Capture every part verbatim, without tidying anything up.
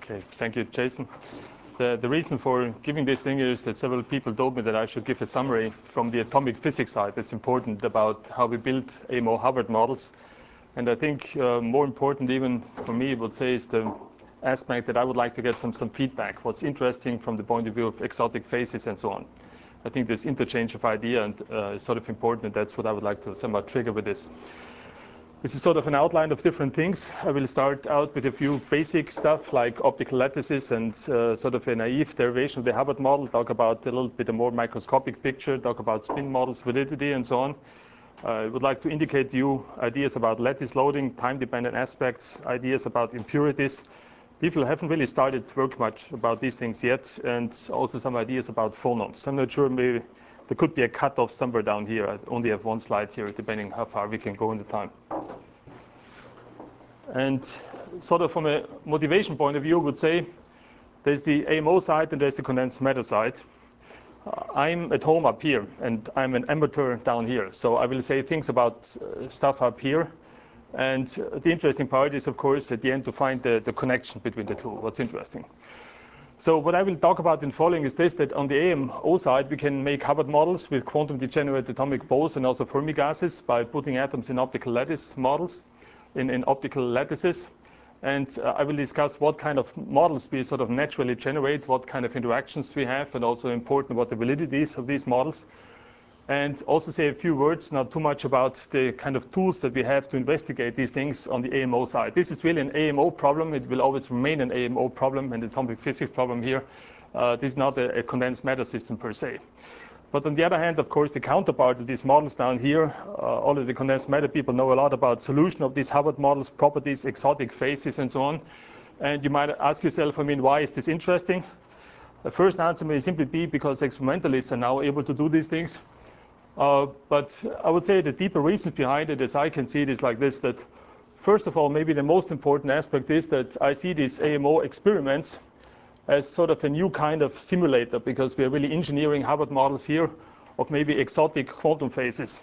Okay, thank you, Jason. The, the reason for giving this thing is that several people told me that I should give a summary from the atomic physics side that's important about how we build A M O Hubbard models. And I think uh, more important even for me, I would say, is the aspect that I would like to get some, some feedback, what's interesting from the point of view of exotic phases and so on. I think this interchange of idea and uh, is sort of important, and that's what I would like to somehow trigger with this. This is sort of an outline of different things. I will start out with a few basic stuff like optical lattices and uh, sort of a naive derivation of the Hubbard model, talk about a little bit a more microscopic picture, talk about spin models, validity, and so on. I would like to indicate to you ideas about lattice loading, time-dependent aspects, ideas about impurities. People haven't really started to work much about these things yet, and also some ideas about phonons. I'm not sure, maybe there could be a cutoff somewhere down here. I only have one slide here, depending how far we can go in the time. And sort of from a motivation point of view, I would say there's the A M O side and there's the condensed matter side. Uh, I'm at home up here, and I'm an amateur down here. So I will say things about uh, stuff up here. And uh, the interesting part is, of course, at the end to find the, the connection between the two, what's interesting. So what I will talk about in following is this, that on the A M O side, we can make Hubbard models with quantum degenerate atomic bows and also Fermi gases by putting atoms in optical lattice models, in, in optical lattices. And uh, I will discuss what kind of models we sort of naturally generate, what kind of interactions we have, and also important what the validity is of these models. And also say a few words, not too much about the kind of tools that we have to investigate these things on the A M O side. This is really an A M O problem. It will always remain an A M O problem and atomic physics problem here. Uh, this is not a, a condensed matter system per se. But on the other hand, of course, the counterpart of these models down here, uh, all of the condensed matter people know a lot about solution of these Hubbard models, properties, exotic phases, and so on. And you might ask yourself, I mean, why is this interesting? The first answer may simply be because experimentalists are now able to do these things. Uh, but I would say the deeper reason behind it, as I can see it, is like this, that first of all, maybe the most important aspect is that I see these A M O experiments as sort of a new kind of simulator, because we are really engineering Hubbard models here of maybe exotic quantum phases.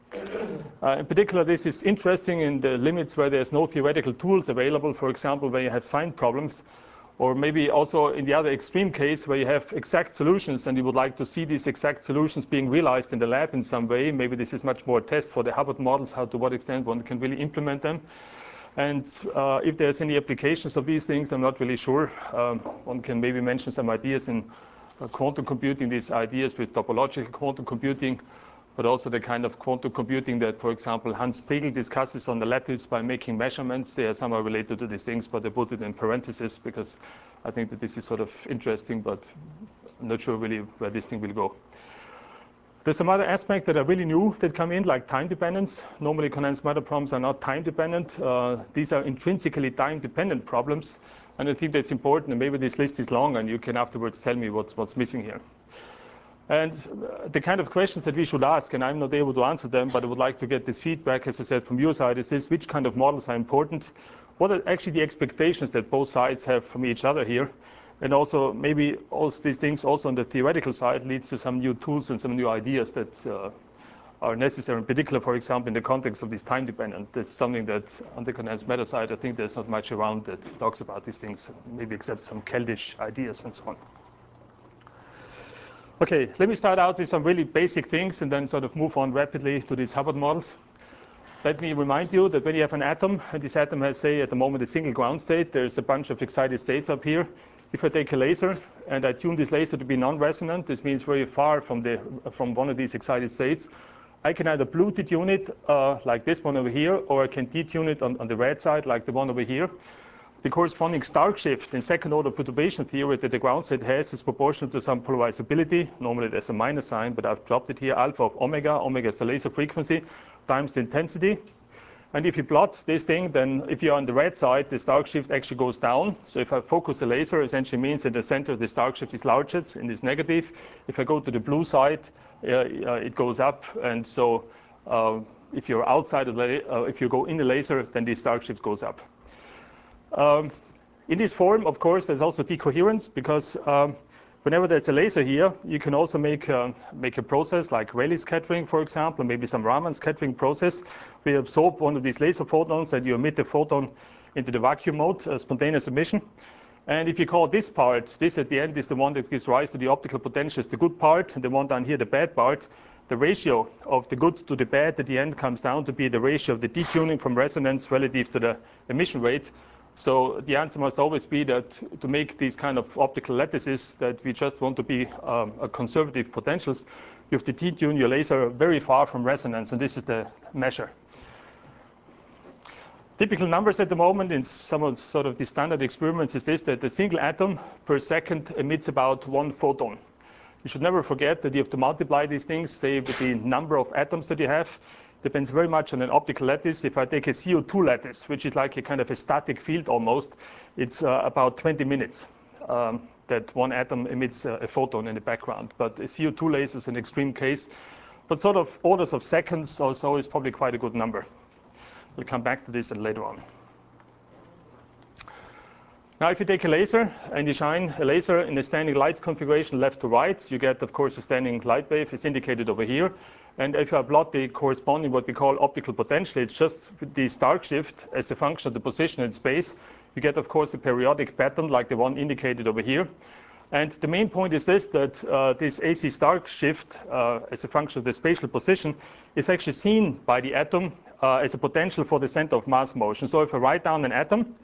Uh, in particular, this is interesting in the limits where there's no theoretical tools available, for example, where you have sign problems, or maybe also in the other extreme case where you have exact solutions and you would like to see these exact solutions being realized in the lab in some way. Maybe this is much more a test for the Hubbard models, how to what extent one can really implement them. And uh, if there's any applications of these things, I'm not really sure. Um, one can maybe mention some ideas in uh, quantum computing, these ideas with topological quantum computing, but also the kind of quantum computing that, for example, Hans Pegel discusses on the lattice by making measurements. They are somehow related to these things, but I put it in parentheses because I think that this is sort of interesting, but I'm not sure really where this thing will go. There's some other aspects that are really new that come in, like time dependence. Normally, condensed matter problems are not time dependent. Uh, these are intrinsically time dependent problems. And I think that's important. And maybe this list is long, and you can afterwards tell me what's, what's missing here. And the kind of questions that we should ask, and I'm not able to answer them, but I would like to get this feedback, as I said, from your side, is this: which kind of models are important? What are actually the expectations that both sides have from each other here? And also, maybe all these things also on the theoretical side leads to some new tools and some new ideas that uh, are necessary, in particular, for example, in the context of this time dependent. That's something that on the condensed matter side, I think there's not much around that talks about these things, maybe except some Keldysh ideas and so on. Okay, let me start out with some really basic things and then sort of move on rapidly to these Hubbard models. Let me remind you that when you have an atom, and this atom has, say, at the moment a single ground state, there's a bunch of excited states up here. If I take a laser and I tune this laser to be non-resonant, this means very far from, the, from one of these excited states, I can either blue detune it, uh, like this one over here, or I can detune it on, on the red side, like the one over here. The corresponding Stark shift in second order perturbation theory that the ground state has is proportional to some polarizability. Normally there's a minus sign, but I've dropped it here. Alpha of omega, omega is the laser frequency, times the intensity. And if you plot this thing, then if you're on the red side, the Stark shift actually goes down. So if I focus the laser, essentially means that the center of the Stark shift is largest and is negative. If I go to the blue side, uh, uh, it goes up. And so uh, if you're outside of the, uh, if you go in the laser, then the Stark shift goes up. Um, in this form, of course, there's also decoherence, because um, whenever there's a laser here, you can also make, uh, make a process like Rayleigh scattering, for example, maybe some Raman scattering process. We absorb one of these laser photons and you emit the photon into the vacuum mode, uh, spontaneous emission. And if you call this part, this at the end is the one that gives rise to the optical potentials, the good part, and the one down here, the bad part. The ratio of the good to the bad at the end comes down to be the ratio of the detuning from resonance relative to the emission rate. So the answer must always be that to make these kind of optical lattices that we just want to be um, a conservative potentials, you have to detune your laser very far from resonance, and this is the measure. Typical numbers at the moment in some of sort of the standard experiments is this, that a single atom per second emits about one photon. You should never forget that you have to multiply these things, say, with the number of atoms that you have. Depends very much on an optical lattice. If I take a C O two lattice, which is like a kind of a static field almost, it's uh, about twenty minutes um, that one atom emits a, a photon in the background. But a C O two laser is an extreme case. But sort of orders of seconds or so is probably quite a good number. We'll come back to this later on. Now, if you take a laser and you shine a laser in a standing light configuration left to right, you get, of course, a standing light wave. It's indicated over here. And if I plot the corresponding what we call optical potential, it's just the Stark shift as a function of the position in space. You get, of course, a periodic pattern like the one indicated over here. And the main point is this, that uh, this A C Stark shift uh, as a function of the spatial position is actually seen by the atom uh, as a potential for the center of mass motion. So if I write down an atom,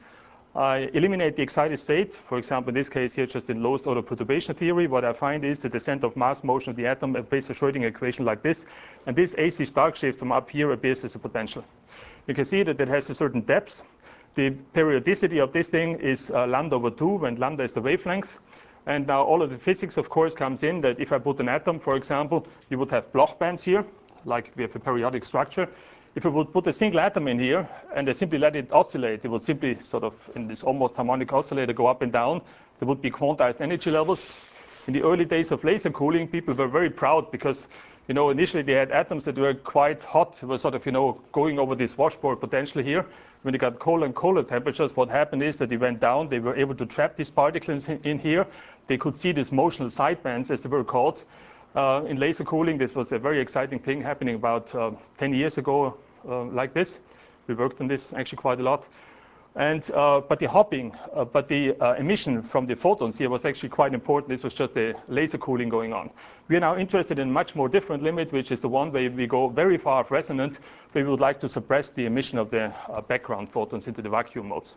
I eliminate the excited state. For example, in this case here, just in lowest order perturbation theory, what I find is that the center of mass motion of the atom obeys a Schrödinger equation like this. And this A C Stark shift from up here appears as a potential. You can see that it has a certain depth. The periodicity of this thing is uh, lambda over two, when lambda is the wavelength. And now all of the physics, of course, comes in that if I put an atom, for example, you would have Bloch bands here, like we have a periodic structure. If I would put a single atom in here and I simply let it oscillate, it would simply sort of, in this almost harmonic oscillator, go up and down. There would be quantized energy levels. In the early days of laser cooling, people were very proud because, you know, initially they had atoms that were quite hot, were sort of, you know, going over this washboard potential here. When they got colder and colder temperatures, what happened is that they went down. They were able to trap these particles in, in here. They could see these motional sidebands, as they were called. Uh, in laser cooling, this was a very exciting thing happening about uh, ten years ago, uh, like this. We worked on this actually quite a lot. And, uh, but the hopping, uh, but the uh, emission from the photons here was actually quite important. This was just a laser cooling going on. We are now interested in a much more different limit, which is the one where we go very far off resonance, where we would like to suppress the emission of the uh, background photons into the vacuum modes.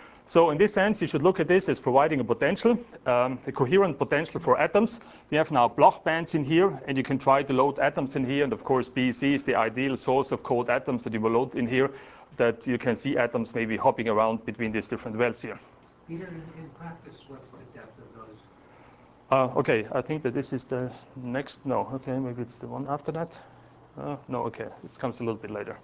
So in this sense, you should look at this as providing a potential, um, a coherent potential for atoms. We have now Bloch bands in here, and you can try to load atoms in here. And of course, B E C is the ideal source of cold atoms that you will load in here, that you can see atoms maybe hopping around between these different wells here. Peter, in, in practice, what's the depth of those? Uh, okay, I think that this is the next. No, okay, maybe it's the one after that. Uh, no, okay, it comes a little bit later.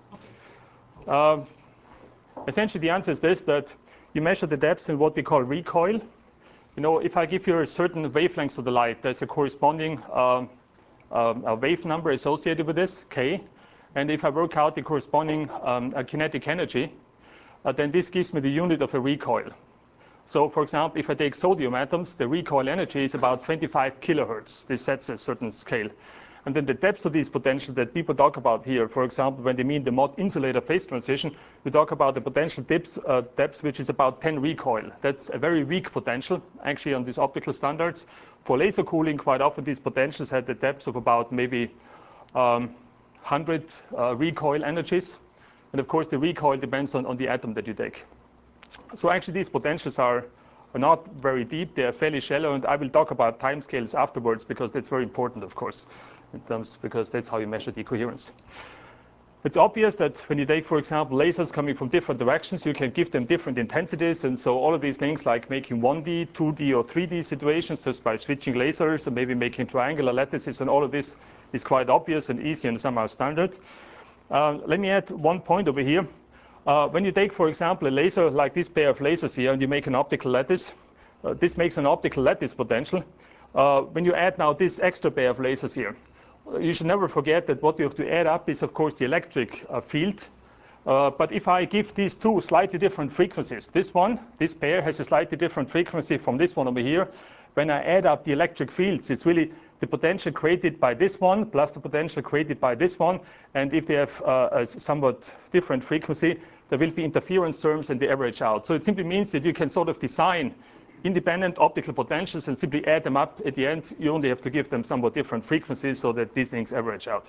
Uh, essentially, the answer is this, that you measure the depths in what we call recoil. You know, if I give you a certain wavelength of the light, there's a corresponding um, um, a wave number associated with this, K. And if I work out the corresponding um, uh, kinetic energy, uh, then this gives me the unit of a recoil. So, for example, if I take sodium atoms, the recoil energy is about twenty-five kilohertz. This sets a certain scale. And then the depths of these potentials that people talk about here, for example, when they mean the Mott insulator phase transition, we talk about the potential depths, uh, depths which is about ten recoil. That's a very weak potential, actually, on these optical standards. For laser cooling, quite often these potentials had the depths of about maybe um, one hundred uh, recoil energies. And of course, the recoil depends on, on the atom that you take. So actually, these potentials are, are not very deep. They are fairly shallow. And I will talk about timescales afterwards, because that's very important, of course, in terms, because that's how you measure the coherence. It's obvious that when you take, for example, lasers coming from different directions, you can give them different intensities. And so all of these things like making one D, two D, or three D situations just by switching lasers and maybe making triangular lattices, and all of this is quite obvious and easy and somehow standard. Uh, let me add one point over here. Uh, when you take, for example, a laser like this pair of lasers here, and you make an optical lattice, uh, this makes an optical lattice potential. Uh, when you add now this extra pair of lasers here, you should never forget that what you have to add up is, of course, the electric uh, field. Uh, but if I give these two slightly different frequencies, this one, this pair has a slightly different frequency from this one over here. When I add up the electric fields, it's really the potential created by this one plus the potential created by this one. And if they have uh, a somewhat different frequency, there will be interference terms and they average out. So it simply means that you can sort of design independent optical potentials and simply add them up at the end. You only have to give them somewhat different frequencies so that these things average out.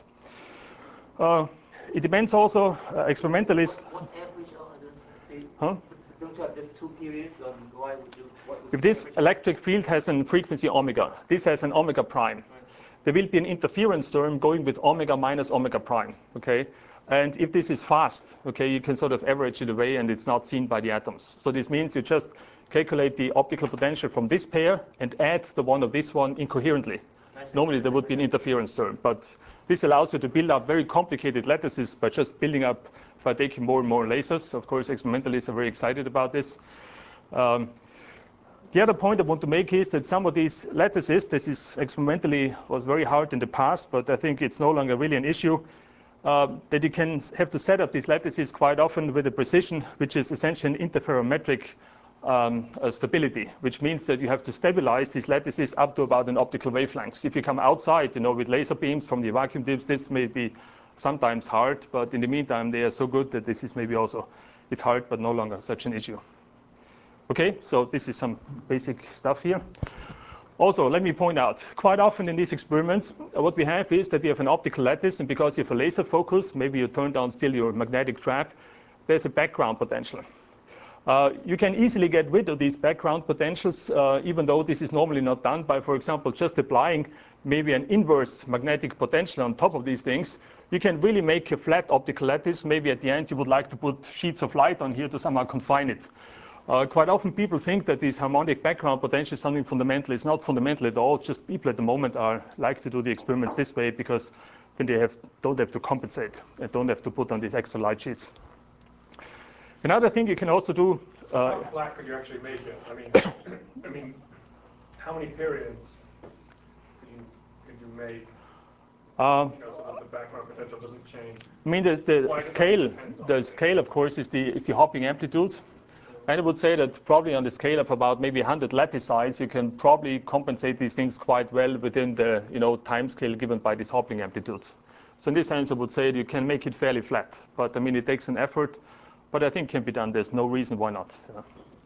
Uh, it depends also, uh, experimentalists. What, what average out? I don't, they, Huh? don't you have just two periods? On why would you? What was If this average? electric field has a frequency omega, this has an omega prime. Right. There will be an interference term going with omega minus omega prime, okay? And if this is fast, okay, you can sort of average it away and it's not seen by the atoms. So this means you just calculate the optical potential from this pair and add the one of this one incoherently. Normally there would be an interference term, but this allows you to build up very complicated lattices by just building up, by taking more and more lasers. Of course, experimentalists are very excited about this. Um, The other point I want to make is that some of these lattices, this is experimentally was very hard in the past, but I think it's no longer really an issue, uh, that you can have to set up these lattices quite often with a precision, which is essentially an interferometric um, uh, stability, which means that you have to stabilize these lattices up to about an optical wavelength. If you come outside, you know, with laser beams from the vacuum tubes, this may be sometimes hard, but in the meantime, they are so good that this is maybe also, it's hard, but no longer such an issue. Okay, so this is some basic stuff here. Also, let me point out, quite often in these experiments, uh, what we have is that we have an optical lattice, and because you have a laser focus, maybe you turn down still your magnetic trap, there's a background potential. Uh, you can easily get rid of these background potentials, uh, even though this is normally not done by, for example, just applying maybe an inverse magnetic potential on top of these things. You can really make a flat optical lattice. Maybe at the end you would like to put sheets of light on here to somehow confine it. Uh, quite often people think that this harmonic background potential is something fundamental. It's not fundamental at all. It's just people at the moment are like to do the experiments this way because then they have, don't have to compensate and don't have to put on these extra light sheets. Another thing you can also do. Uh, How flat could you actually make it? I mean, I mean, how many periods could you could you make? Uh, You know, so that the background potential doesn't change. I mean, the, the Well, I guess scale, it depends on the the scale, of course, is the is the hopping amplitude. And I would say that probably on the scale of about maybe one hundred lattice size, you can probably compensate these things quite well within the you know time scale given by this hopping amplitude. So in this sense, I would say you can make it fairly flat. But I mean, it takes an effort, but I think it can be done. There's no reason why not. Yeah.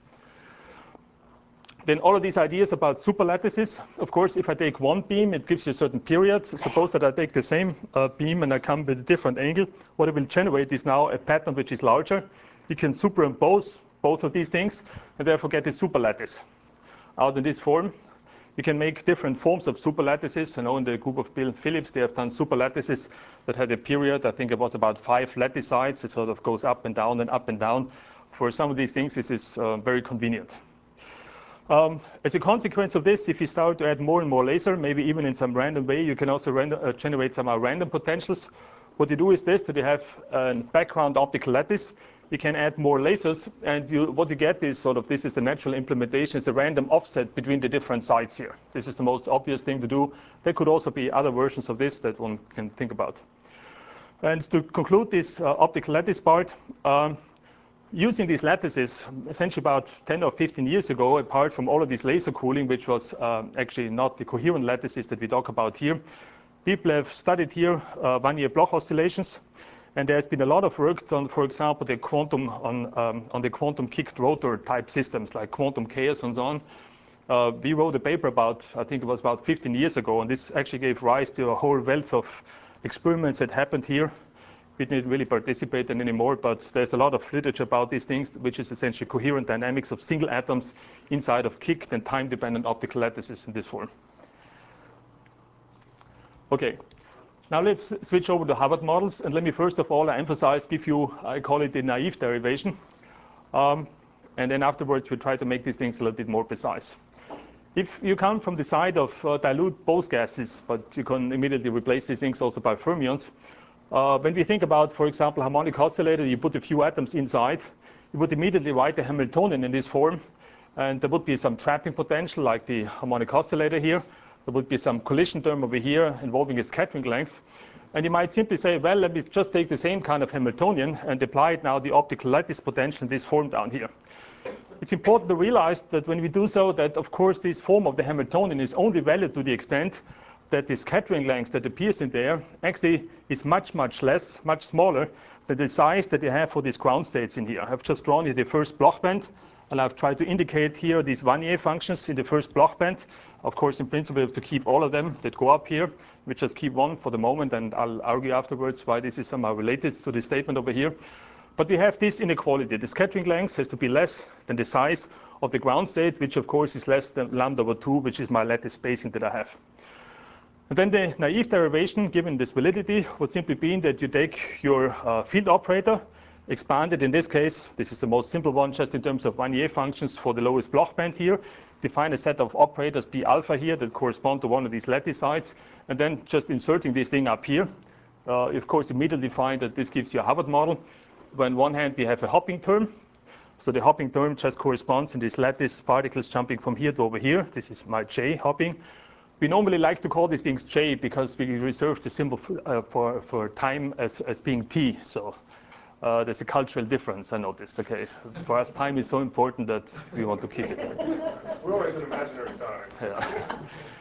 Then all of these ideas about super lattices. Of course, if I take one beam, it gives you a certain period. Suppose that I take the same uh, beam and I come with a different angle. What it will generate is now a pattern which is larger. You can superimpose both of these things, and therefore get a super lattice out in this form. You can make different forms of super lattices. I know in the group of Bill Phillips, they have done super lattices that had a period. I think it was about five lattice sides. It sort of goes up and down and up and down. For some of these things, this is uh, very convenient. Um, as a consequence of this, if you start to add more and more laser, maybe even in some random way, you can also random, uh, generate some uh, random potentials. What you do is this, that you have a background optical lattice. You can add more lasers, and you, what you get is sort of, this is the natural implementation, is the random offset between the different sides here. This is the most obvious thing to do. There could also be other versions of this that one can think about. And to conclude this uh, optical lattice part, um, using these lattices, essentially about ten or fifteen years ago, apart from all of this laser cooling, which was um, actually not the coherent lattices that we talk about here, people have studied here uh, one-year Bloch oscillations. And there's been a lot of work done, for example, the quantum on, um, on the quantum kicked rotor type systems like quantum chaos and so on. Uh, we wrote a paper about, I think it was about fifteen years ago, and this actually gave rise to a whole wealth of experiments that happened here. We didn't really participate in anymore, but there's a lot of literature about these things, which is essentially coherent dynamics of single atoms inside of kicked and time-dependent optical lattices in this form. Okay. Now let's switch over to Hubbard models, and let me first of all emphasize, give you, I call it the naive derivation, um, and then afterwards we try to make these things a little bit more precise. If you come from the side of uh, dilute both gases, but you can immediately replace these things also by fermions, uh, when we think about, for example, harmonic oscillator, you put a few atoms inside, you would immediately write a Hamiltonian in this form, and there would be some trapping potential like the harmonic oscillator here. There would be some collision term over here involving a scattering length. And you might simply say, well, let me just take the same kind of Hamiltonian and apply it now the optical lattice potential in this form down here. It's important to realize that when we do so, that of course this form of the Hamiltonian is only valid to the extent that the scattering length that appears in there actually is much, much less, much smaller than the size that you have for these ground states in here. I've just drawn here the first Bloch band. And I've tried to indicate here these Wannier functions in the first Bloch band. Of course, in principle, you have to keep all of them that go up here. We just keep one for the moment, and I'll argue afterwards why this is somehow related to the statement over here. But we have this inequality. The scattering length has to be less than the size of the ground state, which of course is less than lambda over two, which is my lattice spacing that I have. And then the naive derivation, given this validity, would simply be that you take your uh, field operator, expand it in this case. This is the most simple one, just in terms of Wannier functions for the lowest Bloch band here. Define a set of operators B alpha here that correspond to one of these lattices, and then just inserting this thing up here. Uh, of course, immediately find that this gives you a Hubbard model. On one hand, we have a hopping term. So the hopping term just corresponds in these lattice particles jumping from here to over here. This is my J hopping. We normally like to call these things J because we reserve the symbol for, uh, for, for time as, as being T. So uh, there's a cultural difference, I noticed. Okay, for us, time is so important that we want to keep it. We're always an imaginary time. Yeah.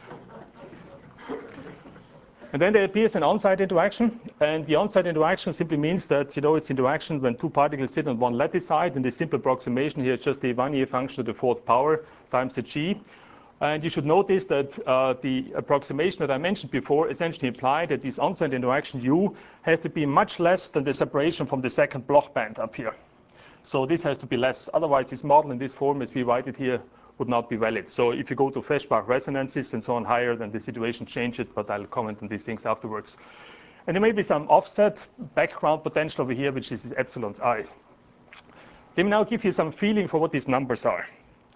And then there appears an on-site interaction, and the on-site interaction simply means that, you know, it's interaction when two particles sit on one lattice side, and the simple approximation here is just the Wannier function to the fourth power times the G. And you should notice that uh, the approximation that I mentioned before essentially implied that this on-site interaction U has to be much less than the separation from the second Bloch band up here. So this has to be less. Otherwise, this model in this form, as we write it here, would not be valid. So if you go to Feshbach resonances and so on higher, then the situation changes, but I'll comment on these things afterwards. And there may be some offset background potential over here, which is this epsilon's I. Let me now give you some feeling for what these numbers are.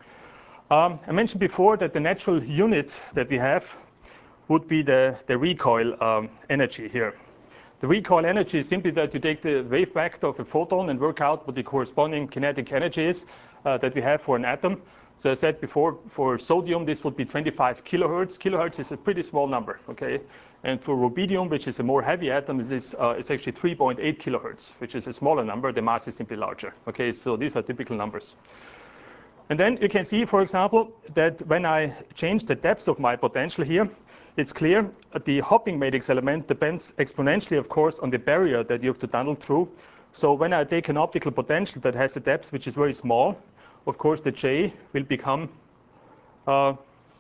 Um, I mentioned before that the natural unit that we have would be the, the recoil um, energy here. The recoil energy is simply that you take the wave vector of a photon and work out what the corresponding kinetic energy is uh, that we have for an atom. So I said before, for sodium, this would be twenty-five kilohertz. Kilohertz is a pretty small number, okay? And for rubidium, which is a more heavy atom, is uh, it's actually three point eight kilohertz, which is a smaller number. The mass is simply larger, okay? So these are typical numbers. And then you can see, for example, that when I change the depth of my potential here, it's clear that the hopping matrix element depends exponentially, of course, on the barrier that you have to tunnel through. So when I take an optical potential that has a depth which is very small, of course, the J will become, uh,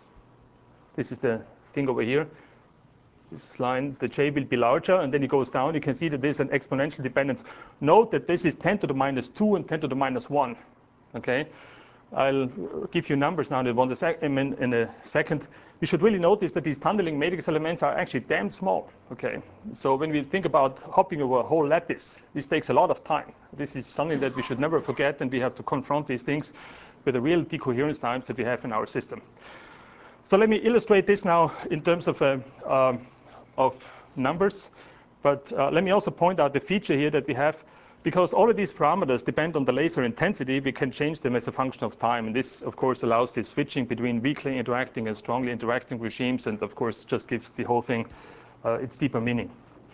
this is the thing over here, this line, the J will be larger, and then it goes down. You can see that there's an exponential dependence. Note that this is ten to the minus two and ten to the minus one, okay? I'll give you numbers now in a second. You should really notice that these tunneling matrix elements are actually damn small, okay? So when we think about hopping over a whole lattice, this takes a lot of time. This is something that we should never forget, and we have to confront these things with the real decoherence times that we have in our system. So let me illustrate this now in terms of, uh, um, of numbers, but uh, let me also point out the feature here that we have. Because all of these parameters depend on the laser intensity, we can change them as a function of time. And this, of course, allows the switching between weakly interacting and strongly interacting regimes, and of course, just gives the whole thing uh, its deeper meaning.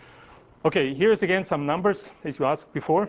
Okay, here's again some numbers, as you asked before.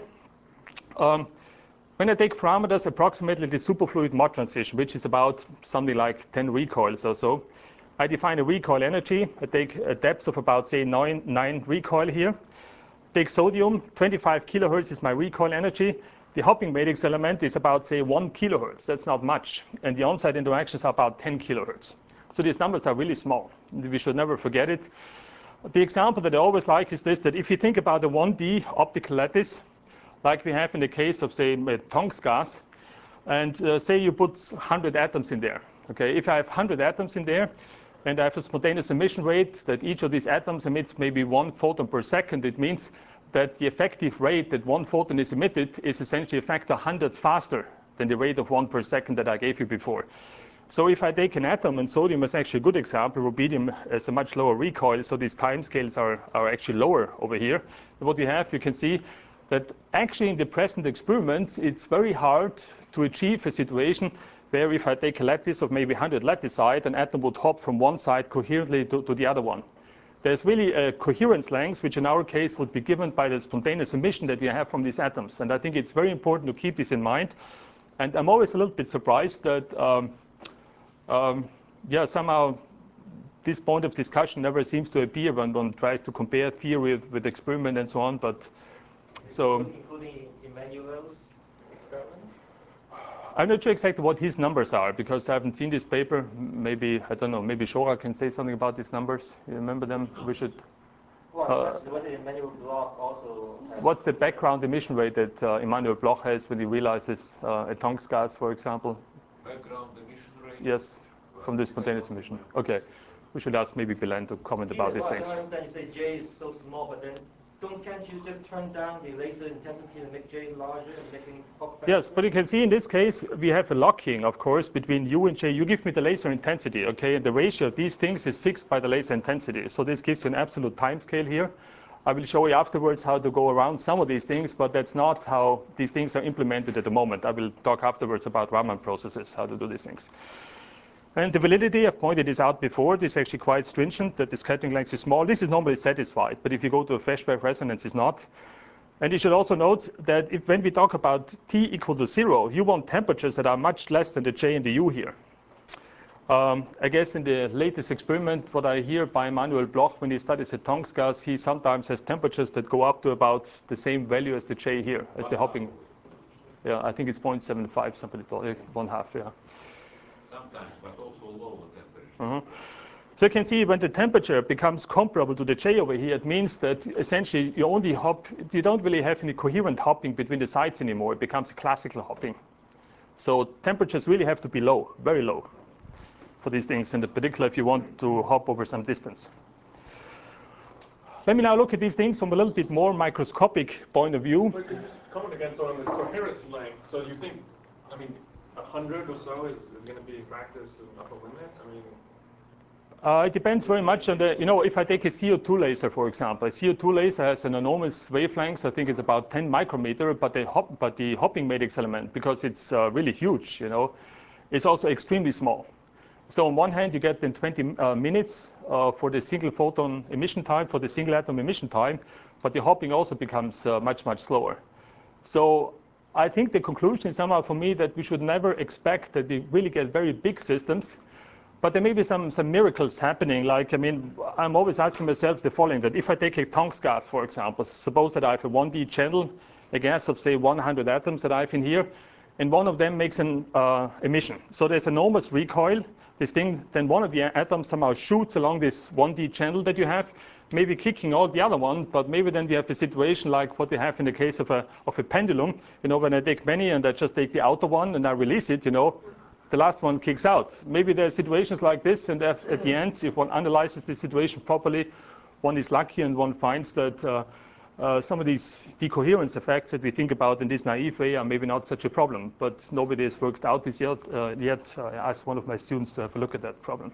Um, when I take parameters approximately the superfluid Mott transition, which is about something like ten recoils or so, I define a recoil energy. I take a depth of about, say, nine, nine recoil here. Take sodium, twenty-five kilohertz is my recoil energy. The hopping matrix element is about, say, one kilohertz. That's not much. And the on-site interactions are about ten kilohertz. So these numbers are really small. We should never forget it. The example that I always like is this, that if you think about a one D optical lattice, like we have in the case of, say, Tonks gas, and uh, say you put one hundred atoms in there. Okay, if I have one hundred atoms in there, and I have a spontaneous emission rate that each of these atoms emits maybe one photon per second, it means that the effective rate that one photon is emitted is essentially a factor one hundred faster than the rate of one per second that I gave you before. So if I take an atom, and sodium is actually a good example, rubidium has a much lower recoil, so these time scales are, are actually lower over here. And what we have, you can see that actually in the present experiments, it's very hard to achieve a situation where if I take a lattice of maybe one hundred latticite, an atom would hop from one side coherently to, to the other one. There's really a coherence length, which in our case would be given by the spontaneous emission that we have from these atoms. And I think it's very important to keep this in mind. And I'm always a little bit surprised that, um, um, yeah, somehow this point of discussion never seems to appear when one tries to compare theory with, with experiment and so on. But so, including Emmanuel's experiments? I'm not sure exactly what his numbers are because I haven't seen this paper. Maybe, I don't know, maybe Shora can say something about these numbers. You remember them? We should. Well, Uh, that's whether Emmanuel Bloch also has. What's the background emission rate that uh, Emmanuel Bloch has when he realizes uh, a Tonks gas, for example? Background emission rate? Yes, from the spontaneous emission. Okay. We should ask maybe Belen to comment about these well, things. I understand you say J is so small, but then don't can't you just turn down the laser intensity and make J larger and making pop faster? Yes, but you can see in this case we have a locking, of course, between U and J. You give me the laser intensity, okay, and the ratio of these things is fixed by the laser intensity. So this gives you an absolute time scale here. I will show you afterwards how to go around some of these things, but that's not how these things are implemented at the moment. I will talk afterwards about Raman processes, how to do these things. And the validity, I've pointed this out before, this is actually quite stringent, that the scattering length is small. This is normally satisfied, but if you go to a fresh wave resonance, it's not. And you should also note that if when we talk about T equal to zero, you want temperatures that are much less than the J and the U here. Um, I guess in the latest experiment, what I hear by Emmanuel Bloch when he studies a Tonks gas, he sometimes has temperatures that go up to about the same value as the J here, as the hopping. Yeah, I think it's zero point seven five, something like one half, yeah. Sometimes, but also lower temperature. Uh-huh. So you can see when the temperature becomes comparable to the J over here, it means that essentially you only hop, you don't really have any coherent hopping between the sites anymore. It becomes a classical hopping. So temperatures really have to be low, very low for these things, and in particular if you want to hop over some distance. Let me now look at these things from a little bit more microscopic point of view. But could you just comment again so on this coherence length? So do you think, I mean, a hundred or so is, is going to be practice and upper limit? I mean, Uh, it depends very much on the, you know, if I take a C O two laser, for example, a C O two laser has an enormous wavelength. I think it's about ten micrometer, but the, hop, but the hopping matrix element, because it's uh, really huge, you know, is also extremely small. So on one hand, you get in twenty uh, minutes uh, for the single photon emission time, for the single atom emission time, but the hopping also becomes uh, much, much slower. So I think the conclusion is somehow for me that we should never expect that we really get very big systems. But there may be some, some miracles happening. Like, I mean, I'm always asking myself the following, that if I take a Tonks gas, for example, suppose that I have a one D channel, a gas of, say, one hundred atoms that I have in here, and one of them makes an uh, emission. So there's enormous recoil. This thing, then one of the atoms somehow shoots along this one D channel that you have, maybe kicking all the other one, but maybe then you have a situation like what we have in the case of a, of a pendulum. You know, when I take many and I just take the outer one and I release it, you know, the last one kicks out. Maybe there are situations like this, and at the end, if one analyzes the situation properly, one is lucky and one finds that uh, uh, some of these decoherence effects that we think about in this naive way are maybe not such a problem. But nobody has worked out this yet. Uh, yet. I asked one of my students to have a look at that problem.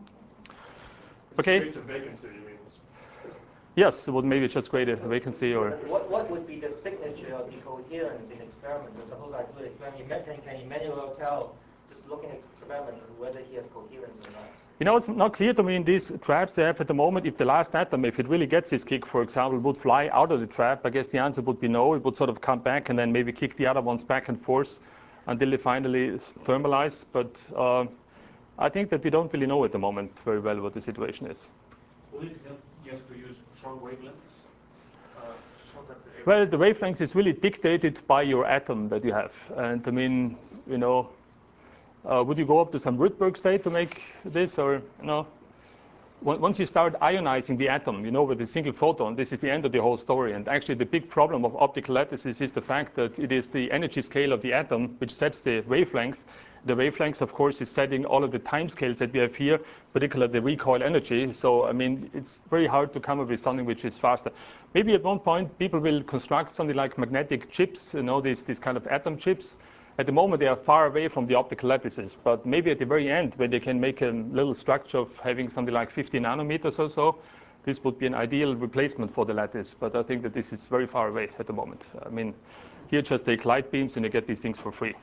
Okay. creates a vacancy, you mean? Yes, it would maybe just create a vacancy or. What, what would be the signature of decoherence in experiments? So suppose I do an experiment, can, can Emmanuel tell, just looking at experiment, whether he has coherence or not? You know, it's not clear to me in these traps they have at the moment if the last atom, if it really gets this kick, for example, would fly out of the trap. I guess the answer would be no. It would sort of come back and then maybe kick the other ones back and forth until they finally thermalize. But uh, I think that we don't really know at the moment very well what the situation is. Will it help just to use short wavelengths? Uh, so that the Well, the wavelength is really dictated by your atom that you have. And I mean, you know, uh, would you go up to some Rydberg state to make this or no? Once you start ionizing the atom, you know, with a single photon, this is the end of the whole story. And actually, the big problem of optical lattices is the fact that it is the energy scale of the atom which sets the wavelength. The wavelength, of course, is setting all of the time scales that we have here, particularly the recoil energy. So, I mean, it's very hard to come up with something which is faster. Maybe at one point, people will construct something like magnetic chips, you know, these, these kind of atom chips. At the moment, they are far away from the optical lattices, but maybe at the very end, when they can make a little structure of having something like fifty nanometers or so, this would be an ideal replacement for the lattice. But I think that this is very far away at the moment. I mean, here just take light beams and you get these things for free.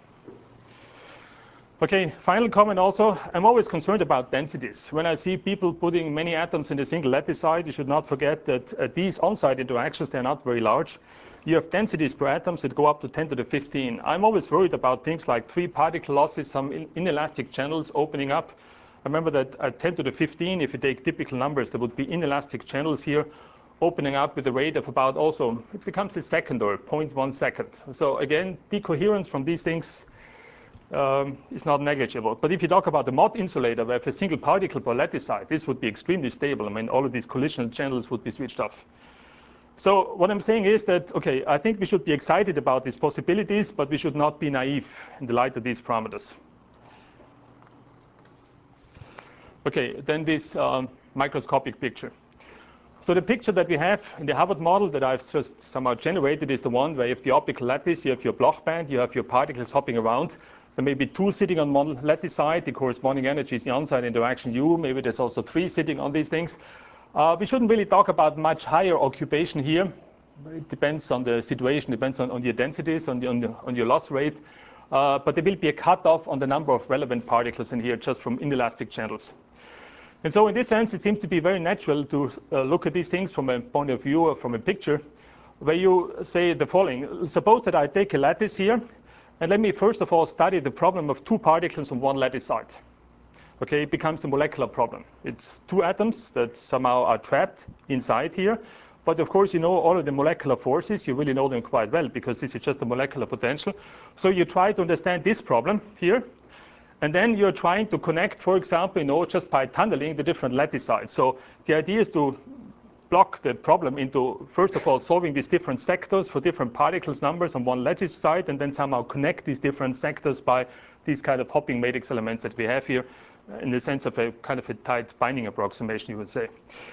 Okay, final comment also, I'm always concerned about densities. When I see people putting many atoms in a single lattice site, you should not forget that uh, these on-site interactions, they're not very large. You have densities per atoms that go up to ten to the fifteen. I'm always worried about things like free particle losses, some in inelastic channels opening up. I remember that at ten to the fifteen, if you take typical numbers, there would be inelastic channels here opening up with a rate of about also, it becomes a second or zero point one second. So again, decoherence from these things, um, is not negligible. But if you talk about the Mott insulator, where if a single particle per latticite, this would be extremely stable. I mean, all of these collision channels would be switched off. So what I'm saying is that, okay, I think we should be excited about these possibilities, but we should not be naive in the light of these parameters. Okay, then this um, microscopic picture. So the picture that we have in the Hubbard model that I've just somehow generated is the one where you have the optical lattice, you have your Bloch band, you have your particles hopping around. There may be two sitting on one latticite. The corresponding energy is the on-site interaction U. Maybe there's also three sitting on these things. Uh, we shouldn't really talk about much higher occupation here. It depends on the situation, depends on, on your densities, on, the, on, the, on your loss rate. Uh, but there will be a cutoff on the number of relevant particles in here just from inelastic channels. And so in this sense, it seems to be very natural to uh, look at these things from a point of view or from a picture, where you say the following. Suppose that I take a lattice here, and let me first of all study the problem of two particles on one latticite. Okay, it becomes a molecular problem. It's two atoms that somehow are trapped inside here. But of course, you know all of the molecular forces. You really know them quite well, because this is just a molecular potential. So you try to understand this problem here. And then you're trying to connect, for example, you know, just by tunneling the different lattices. So the idea is to block the problem into, first of all, solving these different sectors for different particles numbers on one latticite, and then somehow connect these different sectors by these kind of hopping matrix elements that we have here, in the sense of a kind of a tight binding approximation, you would say.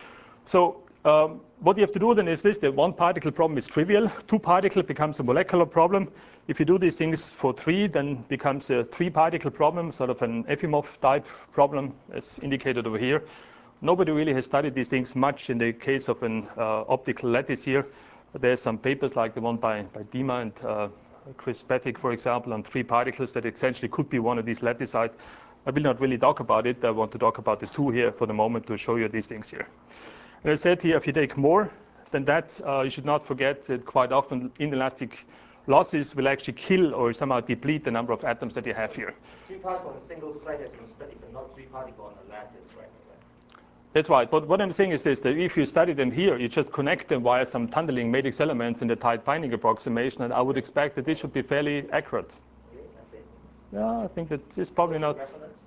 So um, what you have to do then is this: the one particle problem is trivial. Two particle becomes a molecular problem. If you do these things for three, then becomes a three particle problem, sort of an Efimov type problem, as indicated over here. Nobody really has studied these things much in the case of an uh, optical lattice here. There's some papers like the one by, by Dima and uh, Chris Pethick, for example, on three particles that essentially could be one of these latticite. I will not really talk about it. I want to talk about the two here for the moment to show you these things here. And I said here, if you take more than that, uh, you should not forget that quite often inelastic losses will actually kill or somehow deplete the number of atoms that you have here. Three particle on a single site has been studied, but not three particle on a lattice, right? That's right. But what I'm saying is this, that if you study them here, you just connect them via some tunneling matrix elements in the tight binding approximation, and I would expect that this should be fairly accurate. Okay, that's it. Yeah, I think that is probably not. Resonance?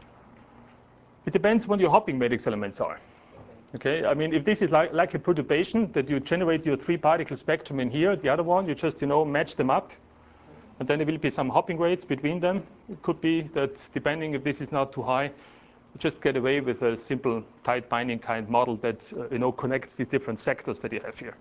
It depends what your hopping matrix elements are. Okay, I mean, if this is like, like a perturbation, that you generate your three particle spectrum in here, the other one, you just, you know, match them up, and then there will be some hopping rates between them. It could be that depending if this is not too high, you just get away with a simple tight binding kind model that, uh, you know, connects these different sectors that you have here.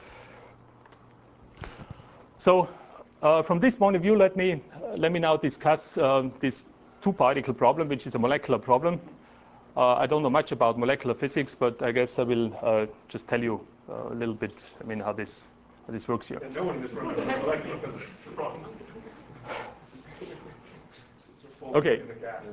So uh, from this point of view, let me, uh, let me now discuss uh, this two particle problem, which is a molecular problem. Uh, I don't know much about molecular physics, but I guess I will uh, just tell you uh, a little bit, I mean, how this, how this works here. And no one in this room knows molecular physics. It's a problem. Okay.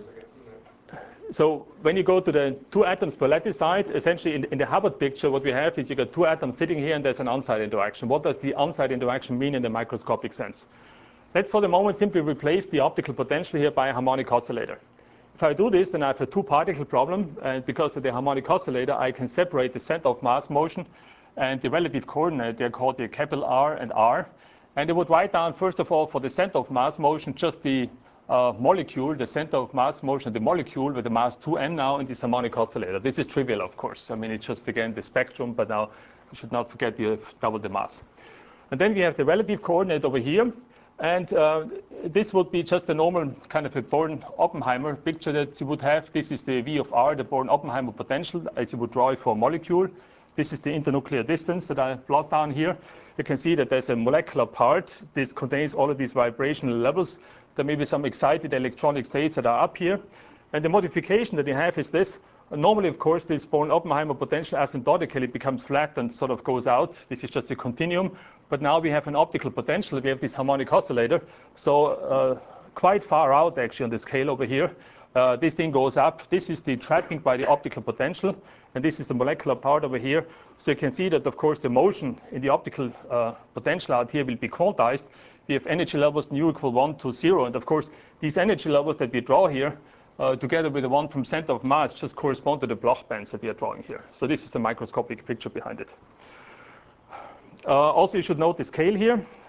So when you go to the two atoms per latticite, essentially in, in the Hubbard picture, what we have is you got two atoms sitting here and there's an on-site interaction. What does the on-site interaction mean in the microscopic sense? Let's for the moment simply replace the optical potential here by a harmonic oscillator. If I do this, then I have a two-particle problem, and because of the harmonic oscillator, I can separate the center of mass motion and the relative coordinate. They're called the capital R and R. And I would write down, first of all, for the center of mass motion, just the uh, molecule, the center of mass motion, the molecule with the mass two m now in this harmonic oscillator. This is trivial, of course. I mean, it's just, again, the spectrum, but now you should not forget you have double the mass. And then we have the relative coordinate over here. And uh, this would be just a normal kind of a Born-Oppenheimer picture that you would have. This is the V of R, the Born-Oppenheimer potential, as you would draw it for a molecule. This is the internuclear distance that I plot down here. You can see that there's a molecular part. This contains all of these vibrational levels. There may be some excited electronic states that are up here. And the modification that you have is this. Normally, of course, this Born-Oppenheimer potential asymptotically becomes flat and sort of goes out. This is just a continuum. But now we have an optical potential. We have this harmonic oscillator. So uh, quite far out, actually, on the scale over here. Uh, this thing goes up. This is the trapping by the optical potential. And this is the molecular part over here. So you can see that, of course, the motion in the optical uh, potential out here will be quantized. We have energy levels nu equal one to zero. And, of course, these energy levels that we draw here, Uh, together with the one from center of mass, just correspond to the Bloch bands that we are drawing here. So this is the microscopic picture behind it. Uh, also, you should note the scale here.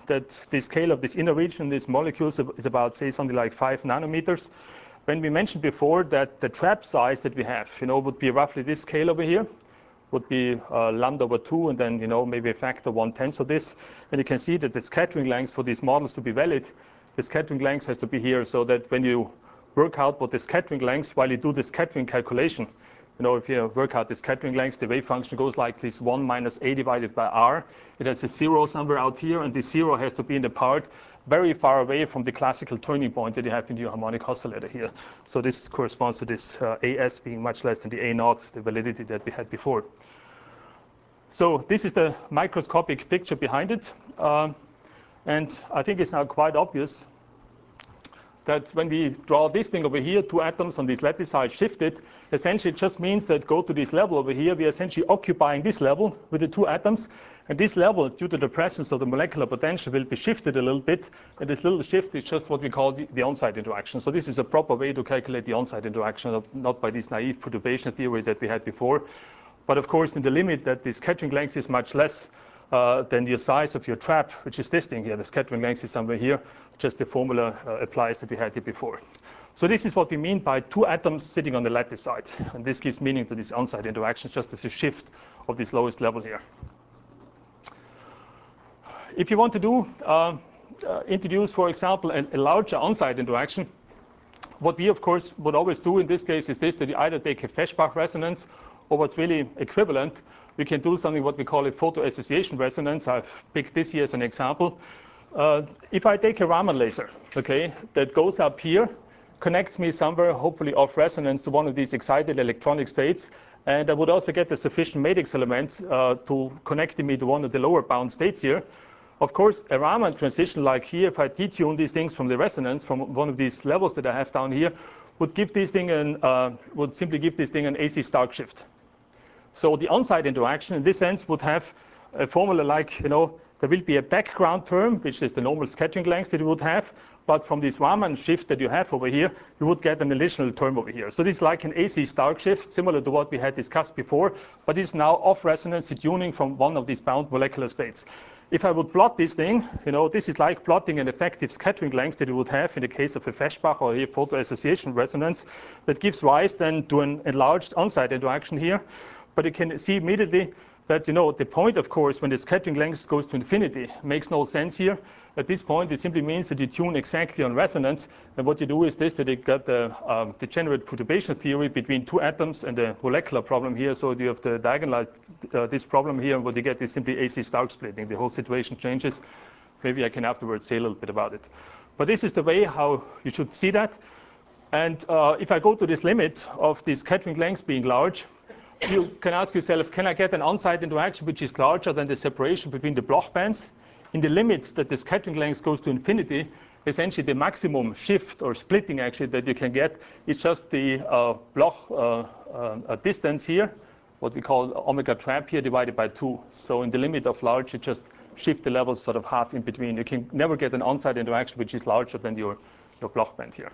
that the scale of this inner region, these molecules, is about, say, something like five nanometers. When we mentioned before that the trap size that we have, you know, would be roughly this scale over here, would be uh, lambda over two, and then, you know, maybe a factor one tenth of this. And you can see that the scattering length for these models to be valid, the scattering length has to be here, so that when you work out what the scattering length, while you do the scattering calculation, you know, if you work out the scattering length, the wave function goes like this: one minus a divided by r. It has a zero somewhere out here, and this zero has to be in the part very far away from the classical turning point that you have in your harmonic oscillator here. So this corresponds to this uh, A S being much less than the A naught, the validity that we had before. So this is the microscopic picture behind it. Uh, and I think it's now quite obvious that when we draw this thing over here, two atoms on this lattice side shifted, essentially it just means that go to this level over here, we are essentially occupying this level with the two atoms. And this level, due to the presence of the molecular potential, will be shifted a little bit. And this little shift is just what we call the, the on-site interaction. So this is a proper way to calculate the on-site interaction, not by this naive perturbation theory that we had before. But of course, in the limit that the scattering length is much less uh, than the size of your trap, which is this thing here. The scattering length is somewhere here. Just the formula uh, applies that we had here before. So this is what we mean by two atoms sitting on the lattice side. And this gives meaning to this on-site interaction, just as a shift of this lowest level here. If you want to do, uh, uh, introduce, for example, a, a larger on-site interaction, what we, of course, would always do in this case is this, that you either take a Feshbach resonance, or what's really equivalent, we can do something what we call a photoassociation resonance. I've picked this here as an example. Uh, if I take a Raman laser, okay, that goes up here, connects me somewhere, hopefully off resonance, to one of these excited electronic states, and I would also get the sufficient matrix elements uh, to connect me to one of the lower bound states here. Of course, a Raman transition like here, if I detune these things from the resonance, from one of these levels that I have down here, would give this thing an, uh, would simply give this thing an A C Stark shift. So the on-site interaction, in this sense, would have a formula like, you know, there will be a background term, which is the normal scattering length that you would have. But from this Raman shift that you have over here, you would get an additional term over here. So this is like an A C Stark shift, similar to what we had discussed before, but it's now off resonance tuning from one of these bound molecular states. If I would plot this thing, you know, this is like plotting an effective scattering length that you would have in the case of a Feshbach or a photoassociation resonance that gives rise then to an enlarged on-site interaction here. But you can see immediately that, you know, the point, of course, when the scattering length goes to infinity, makes no sense here. At this point, it simply means that you tune exactly on resonance. And what you do is this, that you get the um, degenerate perturbation theory between two atoms and the molecular problem here. So you have the diagonalize uh, this problem here, and what you get is simply A C Stark splitting. The whole situation changes. Maybe I can afterwards say a little bit about it. But this is the way how you should see that. And uh, if I go to this limit of the scattering length being large, you can ask yourself, can I get an on-site interaction which is larger than the separation between the Bloch bands? In the limits that the scattering length goes to infinity, essentially the maximum shift or splitting actually that you can get is just the uh, Bloch uh, uh, distance here, what we call omega trap here, divided by two. So in the limit of large, you just shift the levels sort of half in between. You can never get an on-site interaction which is larger than your, your Bloch band here.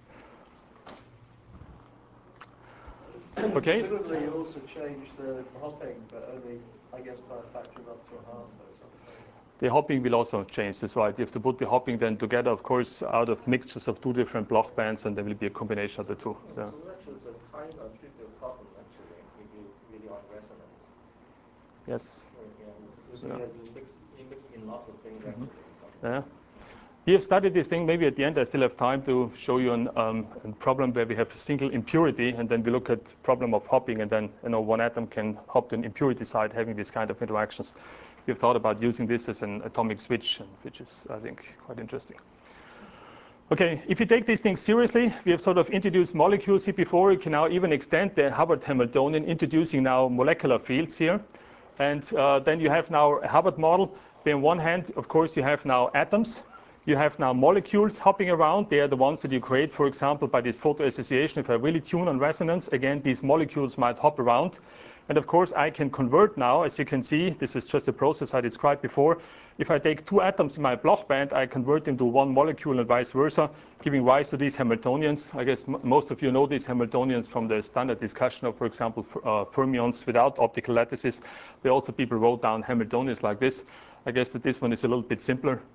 Okay. Presumably you also change the hopping, but only, I guess, by a factor of up to a half or something. The hopping will also change, that's right. You have to put the hopping then together, of course, out of mixtures of two different Bloch bands, and there will be a combination of the two. Yeah. So actually it's a kind of trivial problem, actually, if you really on resonance. Yes. Yeah, because Yeah. you mix, you mix in lots of things, Mm-hmm. actually. So. Yeah. We have studied this thing. Maybe at the end I still have time to show you an, um, a problem where we have a single impurity, and then we look at problem of hopping, and then, you know, one atom can hop to an impurity side having this kind of interactions. We've thought about using this as an atomic switch, which is, I think, quite interesting. Okay, if you take these things seriously, we have sort of introduced molecules here before. You can now even extend the Hubbard Hamiltonian, introducing now molecular fields here. And uh, then you have now a Hubbard model, where on one hand, of course, you have now atoms. You have now molecules hopping around. They are the ones that you create, for example, by this photoassociation. If I really tune on resonance, again, these molecules might hop around. And of course, I can convert now, as you can see, this is just a process I described before. If I take two atoms in my Bloch band, I convert them to one molecule and vice versa, giving rise to these Hamiltonians. I guess m most of you know these Hamiltonians from the standard discussion of, for example, uh, fermions without optical lattices. There also people wrote down Hamiltonians like this. I guess that this one is a little bit simpler.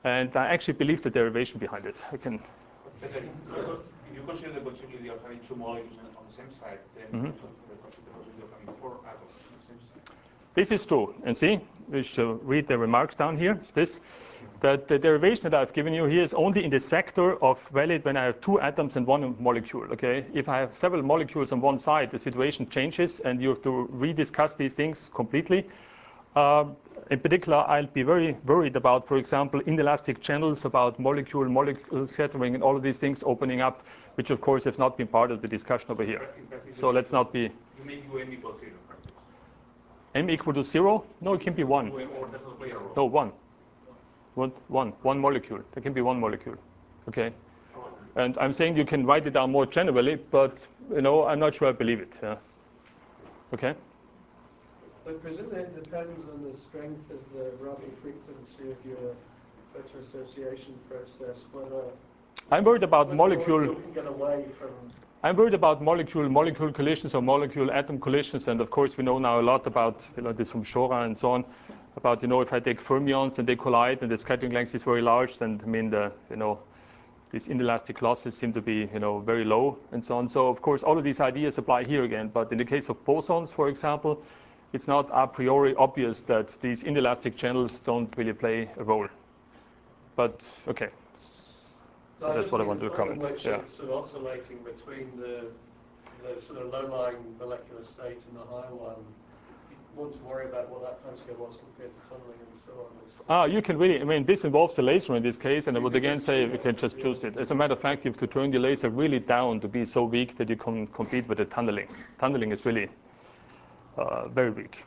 And I actually believe the derivation behind it. I can. But then, so if you consider the possibility of having two molecules on the same side, then Mm-hmm. also the possibility of having four atoms on the same side. This is true. And see, we should read the remarks down here. It's this, that the derivation that I've given you here is only in the sector of valid when I have two atoms and one molecule. Okay, if I have several molecules on one side, the situation changes, and you have to rediscuss these things completely. Um, in particular, I'll be very worried about, for example, inelastic channels, about molecule molecule scattering, and all of these things opening up, which of course have not been part of the discussion over here. In practice, So let's not be. You make U M equal zero in practice. M equal to zero? No, it can be one. U M or does not play a role. No, one. One, one, one molecule. There can be one molecule. Okay. And I'm saying you can write it down more generally, but you know, I'm not sure I believe it. Yeah. Okay. But presumably it depends on the strength of the Rabi frequency of your photoassociation process, whether I'm worried about whether molecule. molecule can get away from. I'm worried about molecule-molecule collisions or molecule-atom collisions, and of course we know now a lot about, you know, this from Shora and so on, about, you know, if I take fermions and they collide and the scattering length is very large, then I mean the, you know, these inelastic losses seem to be, you know, very low and so on. So of course all of these ideas apply here again, but in the case of bosons, for example, it's not a priori obvious that these inelastic channels don't really play a role. But okay. So No, that's what I want to want comment. Which Yeah. it's sort of oscillating between the, the sort of low-lying molecular state and the high one. You want to worry about what that timescale was compared to tunneling and so on. It's- Ah, you can really, I mean, this involves the laser in this case, and So I you would can again just say choose we it, can just yeah. choose it. As a matter of fact, you have to turn the laser really down to be so weak that you can compete with the tunneling. Tunneling is really uh, very weak.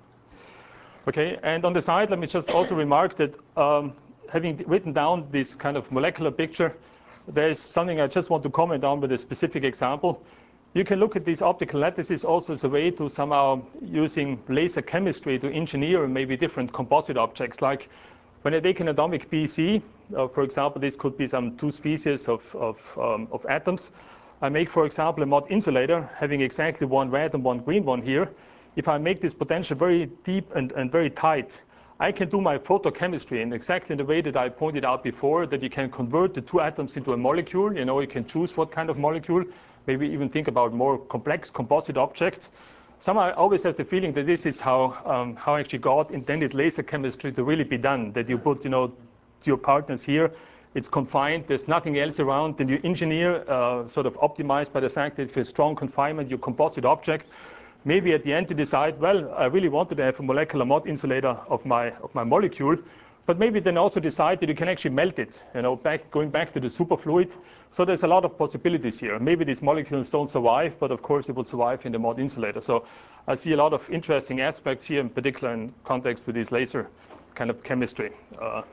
Okay, and on the side, let me just also remark that um, having written down this kind of molecular picture, there's something I just want to comment on with a specific example. You can look at these optical lattices also as a way to somehow using laser chemistry to engineer maybe different composite objects. Like when I take an atomic B C, uh, for example, this could be some two species of, of, um, of atoms. I make, for example, a Mott insulator having exactly one red and one green one here. If I make this potential very deep and, and very tight, I can do my photochemistry in exactly the way that I pointed out before, that you can convert the two atoms into a molecule. You know, you can choose what kind of molecule, maybe even think about more complex composite objects. Somehow I always have the feeling that this is how, um, how actually God intended laser chemistry to really be done, that you put, you know, your partners here, it's confined, there's nothing else around, then you engineer, uh, sort of optimized by the fact that if you have strong confinement, your composite object, maybe at the end you decide, well, I really wanted to have a molecular Mott insulator of my, of my molecule, but maybe then also decide that you can actually melt it, you know, back, going back to the superfluid. So there's a lot of possibilities here. Maybe these molecules don't survive, but of course it will survive in the Mott insulator. So I see a lot of interesting aspects here, in particular in context with this laser kind of chemistry. Uh,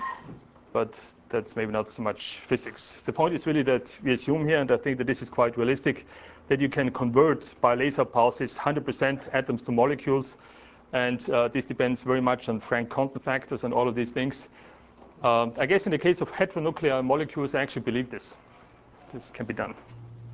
but that's maybe not so much physics. The point is really that we assume here, and I think that this is quite realistic, that you can convert by laser pulses one hundred percent atoms to molecules. And uh, this depends very much on Frank quantum factors and all of these things. Um, I guess in the case of heteronuclear molecules, I actually believe this. This can be done.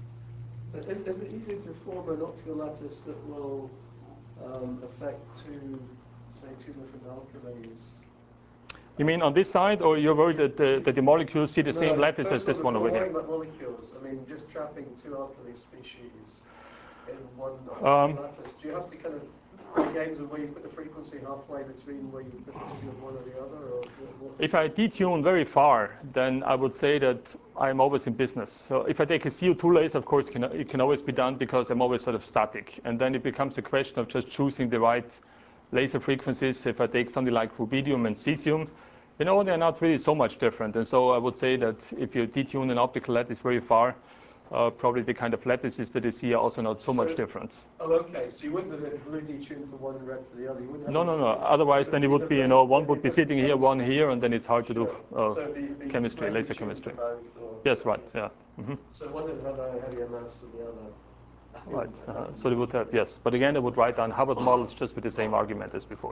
But is, is it easy to form an optical lattice that will um, affect two, say, two different alchemies? You mean on this side, or you're worried that the, that the molecules see the No, same lattice as first this of one all, over before here? worrying about molecules, I mean, just trapping two alkali species in one Um, lattice, do you have to kind of play games of where you put the frequency halfway between where you put it maybe with one or the other? Or what? If I detune very far, then I would say that I'm always in business. So if I take a C O two laser, of course, it can, it can always be done because I'm always sort of static. And then it becomes a question of just choosing the right laser frequencies. If I take something like rubidium and cesium, you know, they're not really so much different. And so I would say that if you detune an optical lattice very far, uh, probably the kind of lattices that you see are also not so, so much different. Oh, okay. So you wouldn't have it blue detuned for one and red for the other. You wouldn't have no, no, no. Otherwise, then it would be, you know, one would be sitting here, one here, and then it's hard to sure. do uh, so be, be chemistry, laser chemistry. Both, or, yes, right. Yeah. Mm-hmm. So one would have a heavier mass than the other. Right. Uh-huh. So they would have, yes. But again, they would write down Hubbard models just with the same argument as before.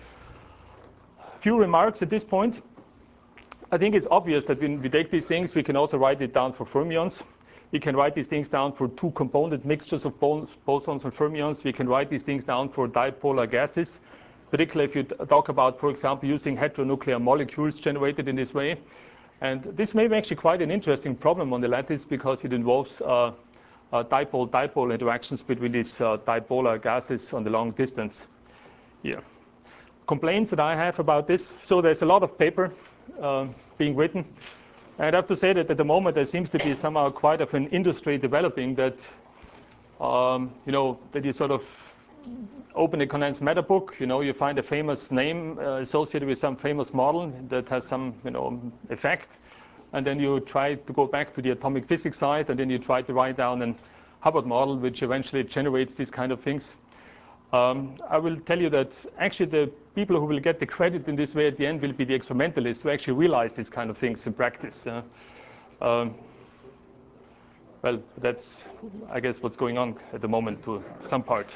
A few remarks at this point. I think it's obvious that when we take these things, we can also write it down for fermions. We can write these things down for two component mixtures of bosons and fermions. We can write these things down for dipolar gases. particularly if you talk about, for example, using heteronuclear molecules generated in this way. And this may be actually quite an interesting problem on the lattice because it involves uh, uh, dipole-dipole interactions between these uh, dipolar gases on the long distance here. Complaints that I have about this. So there's a lot of paper uh, being written. And I have to say that at the moment there seems to be somehow quite of an industry developing that, um, you know, that you sort of open a condensed matter book, you know, you find a famous name uh, associated with some famous model that has some, you know, effect. And then you try to go back to the atomic physics side, and then you try to write down an Hubbard model, which eventually generates these kind of things. Um, I will tell you that actually the people who will get the credit in this way at the end will be the experimentalists who actually realize these kind of things in practice. Uh, um, well, that's, I guess, what's going on at the moment to some part.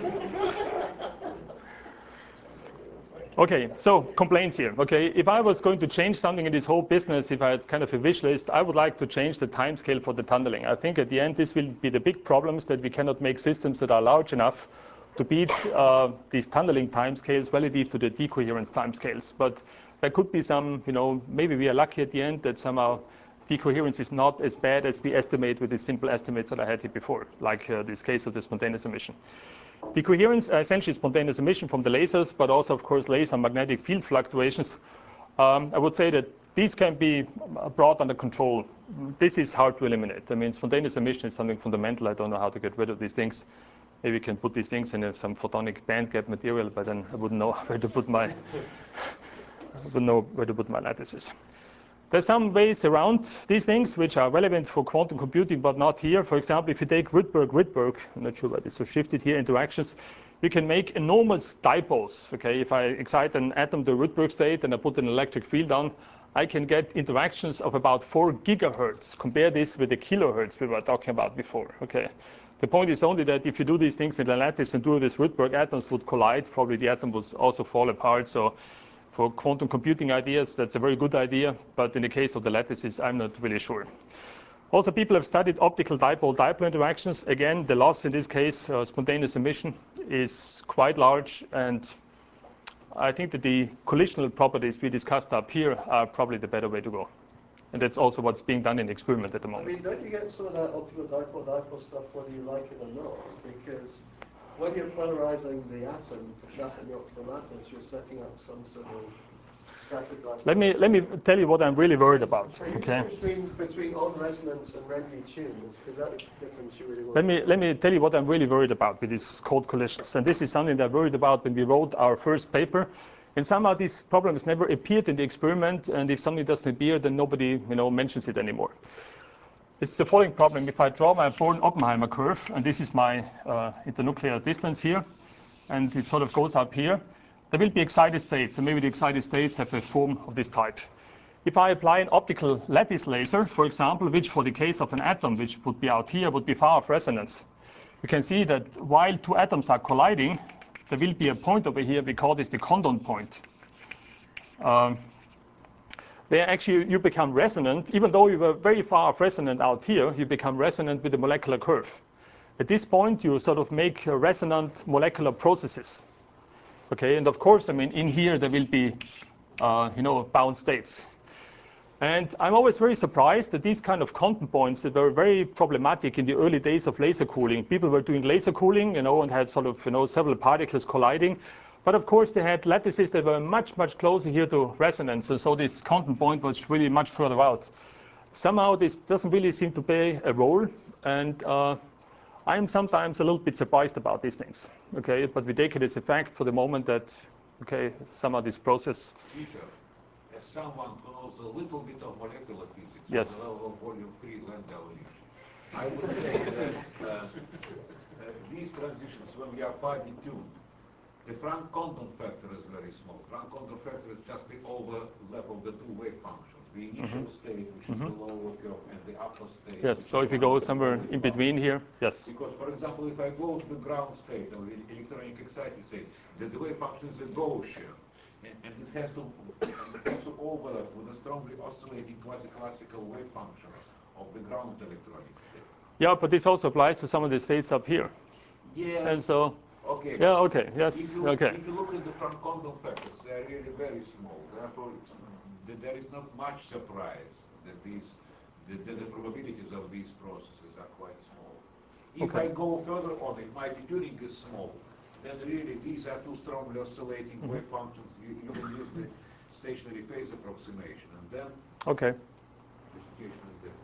Okay, so complaints here. Okay, if I was going to change something in this whole business, if I had kind of a wish list, I would like to change the time scale for the tunneling. I think at the end this will be the big problems, that we cannot make systems that are large enough to beat uh, these tunneling timescales relative to the decoherence timescales. But there could be some, you know, maybe we are lucky at the end that somehow decoherence is not as bad as we estimate with the simple estimates that I had here before, like uh, this case of the spontaneous emission. Decoherence uh, essentially spontaneous emission from the lasers, but also, of course, laser magnetic field fluctuations. Um, I would say that these can be brought under control. This is hard to eliminate. I mean, spontaneous emission is something fundamental. I don't know how to get rid of these things. Maybe we can put these things in a, some photonic band gap material, but then I wouldn't know where to put my, I wouldn't know where to put my lattices. There's some ways around these things which are relevant for quantum computing, but not here. For example, if you take Rydberg-Rydberg, I'm not sure why this was shifted here, interactions, you can make enormous dipoles. Okay, if I excite an atom to Rydberg state and I put an electric field on, I can get interactions of about four gigahertz. Compare this with the kilohertz we were talking about before. Okay, the point is only that if you do these things in the lattice and do this, Rydberg atoms would collide. Probably the atom would also fall apart. So for quantum computing ideas, that's a very good idea, but in the case of the lattices, I'm not really sure. Also, people have studied optical dipole-dipole interactions. Again, the loss in this case, uh, spontaneous emission, is quite large, and I think that the collisional properties we discussed up here are probably the better way to go. And that's also what's being done in the experiment at the moment. I mean, don't you get some of that optical dipole-dipole stuff whether you like it or not? Because when you're polarizing the atom to trap in the optical lattice, you're setting up some sort of scattered dipole. Let me let me tell you what I'm really worried about. So you Okay. between between on resonance and Rendy tunes, is that the difference you really want? Let me let me tell you what I'm really worried about with these cold collisions, and this is something that I worried about when we wrote our first paper. And somehow these problems never appeared in the experiment, and if something doesn't appear, then nobody, you know, mentions it anymore. It's the following problem. If I draw my Born-Oppenheimer curve, and this is my uh, internuclear distance here, and it sort of goes up here, there will be excited states, and maybe the excited states have a form of this type. If I apply an optical lattice laser, for example, which for the case of an atom, which would be out here, would be far off resonance, you can see that while two atoms are colliding, there will be a point over here, we call this the Condon point. Um, There actually you become resonant, even though you were very far off resonant out here, you become resonant with the molecular curve. At this point, you sort of make uh, resonant molecular processes. Okay, and of course, I mean, in here there will be, uh, you know, bound states. And I'm always very surprised that these kind of quantum points that were very problematic in the early days of laser cooling. People were doing laser cooling, you know, and had sort of, you know, several particles colliding. But of course, they had lattices that were much, much closer here to resonance. And so this quantum point was really much further out. Somehow, this doesn't really seem to play a role. And uh, I'm sometimes a little bit surprised about these things. Okay, but we take it as a fact for the moment that, okay, somehow this process. Peter, as someone who knows a little bit of molecular physics, yes. on the level of volume three lambda evolution, I would say that uh, uh, these transitions, when we are finely tuned, the Frank Condon factor is very small. Frank Condon factor is just the overlap of the two wave functions, the initial mm-hmm. state, which mm-hmm. is the lower curve, and the upper state. Yes, so if you go somewhere in between here, yes. Because, for example, if I go to the ground state or the electronic excited state, the, the wave function is a Gaussian, and, and it has to it has to overlap with a strongly oscillating quasi-classical wave function of the ground electronic state. Yeah, but this also applies to some of the states up here. Yes. And so. Okay. Yeah, okay, yes, If you, okay. if you look at the Frank Condon factors, they are really very small. Therefore, it's, there is not much surprise that these, that, that the probabilities of these processes are quite small. If Okay. I go further on, if my detuning is small, then really these are two strongly oscillating Mm-hmm. wave functions. You, you will use the stationary phase approximation, and then Okay. the situation is different.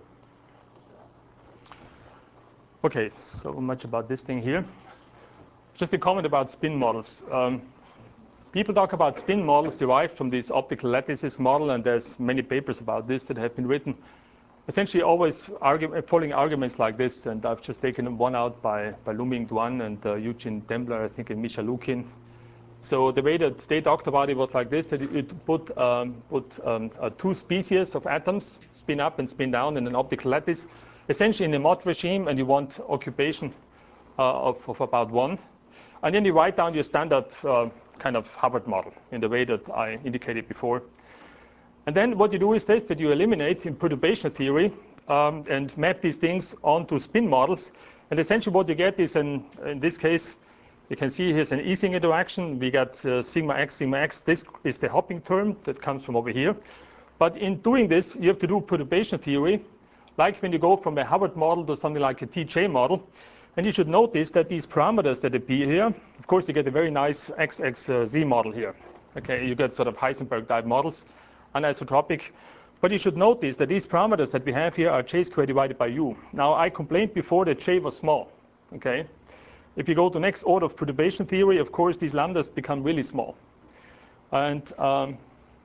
Okay, so much about this thing here. Just a comment about spin models. Um, people talk about spin models derived from this optical lattices model, and there's many papers about this that have been written. Essentially, always argue, following arguments like this, and I've just taken one out by, by Luming Duan and uh, Eugene Dembler, I think, and Misha Lukin. So the way that they talked about it was like this, that it put, um, put um, uh, two species of atoms, spin up and spin down in an optical lattice, essentially in a Mott regime, and you want occupation uh, of, of about one. And then you write down your standard uh, kind of Hubbard model in the way that I indicated before. And then what you do is this, that you eliminate in perturbation theory um, and map these things onto spin models. And essentially what you get is, an, in this case, you can see here's an Ising interaction. We got uh, sigma x, sigma x. This is the hopping term that comes from over here. But in doing this, you have to do perturbation theory, like when you go from a Hubbard model to something like a T J model. And you should notice that these parameters that appear here, of course, you get a very nice X X Z model here. Okay, you get sort of Heisenberg type models, anisotropic. But you should notice that these parameters that we have here are J squared divided by U. Now, I complained before that J was small. Okay. If you go to next order of perturbation theory, of course, these lambdas become really small. And um,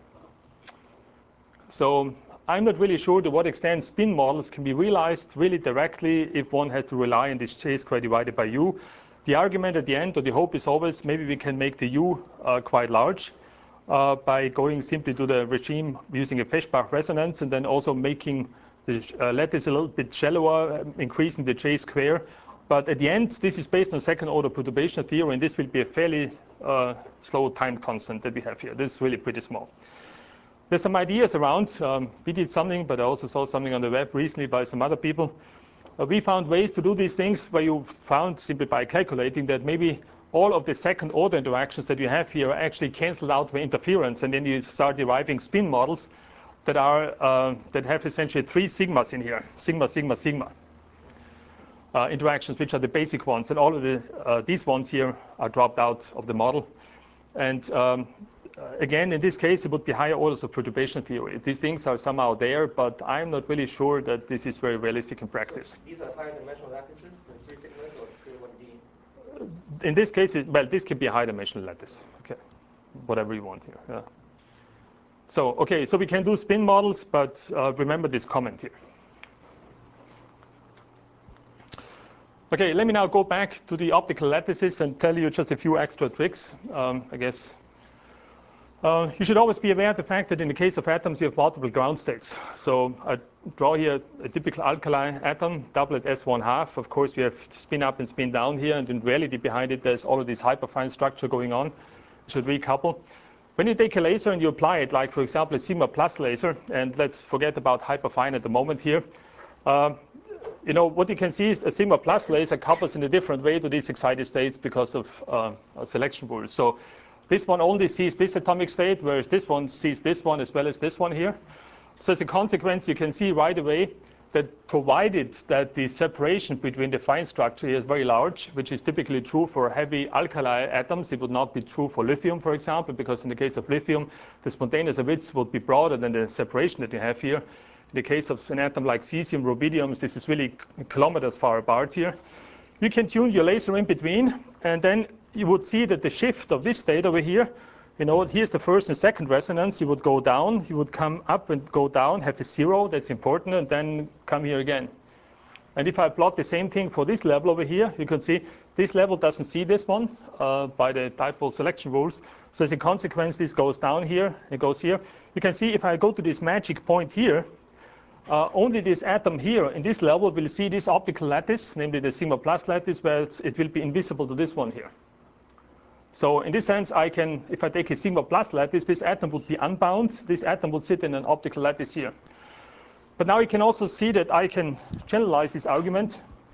so I'm not really sure to what extent spin models can be realized really directly if one has to rely on this J squared divided by U. The argument at the end, or the hope, is always maybe we can make the U uh, quite large uh, by going simply to the regime using a Feshbach resonance, and then also making the uh, lattice a little bit shallower, increasing the J square. But at the end, this is based on second order perturbation theory, and this will be a fairly uh, slow time constant that we have here. This is really pretty small. There's some ideas around. Um, we did something, but I also saw something on the web recently by some other people. Uh, we found ways to do these things where you found simply by calculating that maybe all of the second order interactions that you have here are actually canceled out by interference, and then you start deriving spin models that are uh, that have essentially three sigmas in here, sigma, sigma, sigma. Uh, interactions, which are the basic ones, and all of the, uh, these ones here are dropped out of the model. And um, uh, again, in this case, it would be higher orders of perturbation theory. These things are somehow there, but I'm not really sure that this is very realistic in practice. So these are higher dimensional lattices, the three sigmas, or still one D? In this case, it, well, this could be a high dimensional lattice. Okay, whatever you want here. Yeah. So, okay, so we can do spin models, but uh, remember this comment here. Okay, let me now go back to the optical lattices and tell you just a few extra tricks, um, I guess. Uh, you should always be aware of the fact that in the case of atoms, you have multiple ground states. So I draw here a typical alkali atom, doublet S one half. Of course, we have spin up and spin down here, and in reality behind it, there's all of this hyperfine structure going on. You should recouple. When you take a laser and you apply it, like for example, a sigma plus laser, and let's forget about hyperfine at the moment here, uh, you know, what you can see is a sigma plus laser couples in a different way to these excited states because of uh, selection rules. So this one only sees this atomic state, whereas this one sees this one as well as this one here. So as a consequence, you can see right away that provided that the separation between the fine structure here is very large, which is typically true for heavy alkali atoms, it would not be true for lithium, for example, because in the case of lithium, the spontaneous width would be broader than the separation that you have here. In the case of an atom like cesium, rubidium, this is really kilometers far apart here. You can tune your laser in between, and then you would see that the shift of this state over here, you know, here's the first and second resonance. You would go down, you would come up and go down, have a zero, that's important, and then come here again. And if I plot the same thing for this level over here, you can see this level doesn't see this one uh, by the dipole selection rules. So as a consequence, this goes down here, it goes here. You can see if I go to this magic point here, Uh, only this atom here in this level will see this optical lattice, namely the sigma plus lattice, where it will be invisible to this one here. So in this sense, I can, if I take a sigma plus lattice, this atom would be unbound. This atom would sit in an optical lattice here. But now you can also see that I can generalize this argument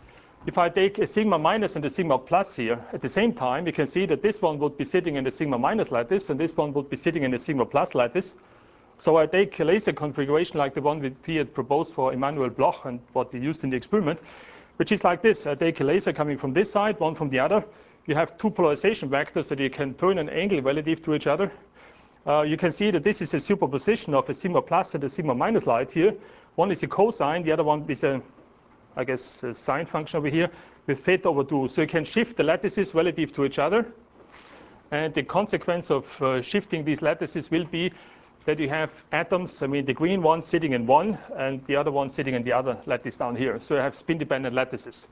If I take a sigma minus and a sigma plus here at the same time, you can see that this one would be sitting in the sigma minus lattice, and this one would be sitting in the sigma plus lattice. So I take a laser configuration like the one we had proposed for Emanuel Bloch and what we used in the experiment, which is like this. I take a laser coming from this side, one from the other. You have two polarization vectors that you can turn an angle relative to each other. Uh, you can see that this is a superposition of a sigma plus and a sigma minus light here. One is a cosine, the other one is a, I guess, a sine function over here with theta over two. So you can shift the lattices relative to each other. And the consequence of uh, shifting these lattices will be that you have atoms, I mean the green one sitting in one and the other one sitting in the other lattice down here. So you have spin-dependent lattices.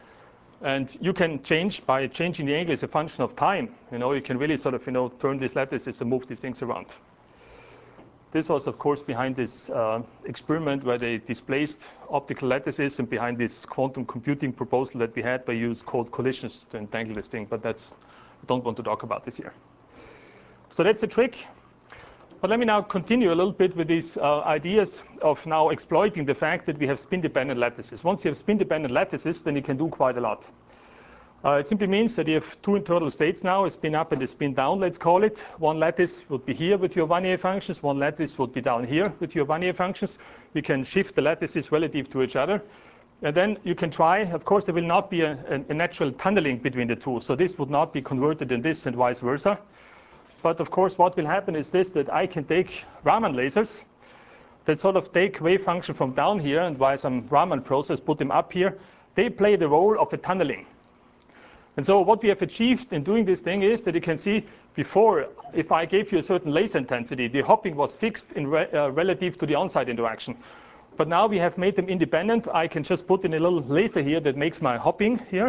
And you can change by changing the angle as a function of time. You know, you can really sort of, you know, turn these lattices and move these things around. This was, of course, behind this uh, experiment where they displaced optical lattices and behind this quantum computing proposal that we had by use called collisions to entangle this thing. But that's, I don't want to talk about this here. So that's a trick. But let me now continue a little bit with these uh, ideas of now exploiting the fact that we have spin-dependent lattices. Once you have spin-dependent lattices, then you can do quite a lot. Uh, it simply means that you have two internal states now, a spin up and a spin down, let's call it. One lattice would be here with your Wannier functions. One lattice would be down here with your Wannier functions. You can shift the lattices relative to each other. And then you can try, of course, there will not be a, a, a natural tunneling between the two. So this would not be converted in this and vice versa. But of course, what will happen is this, that I can take Raman lasers that sort of take wave function from down here and via some Raman process put them up here. They play the role of a tunneling. And so what we have achieved in doing this thing is that you can see before, if I gave you a certain laser intensity, the hopping was fixed in re uh, relative to the on-site interaction. But now we have made them independent. I can just put in a little laser here that makes my hopping here.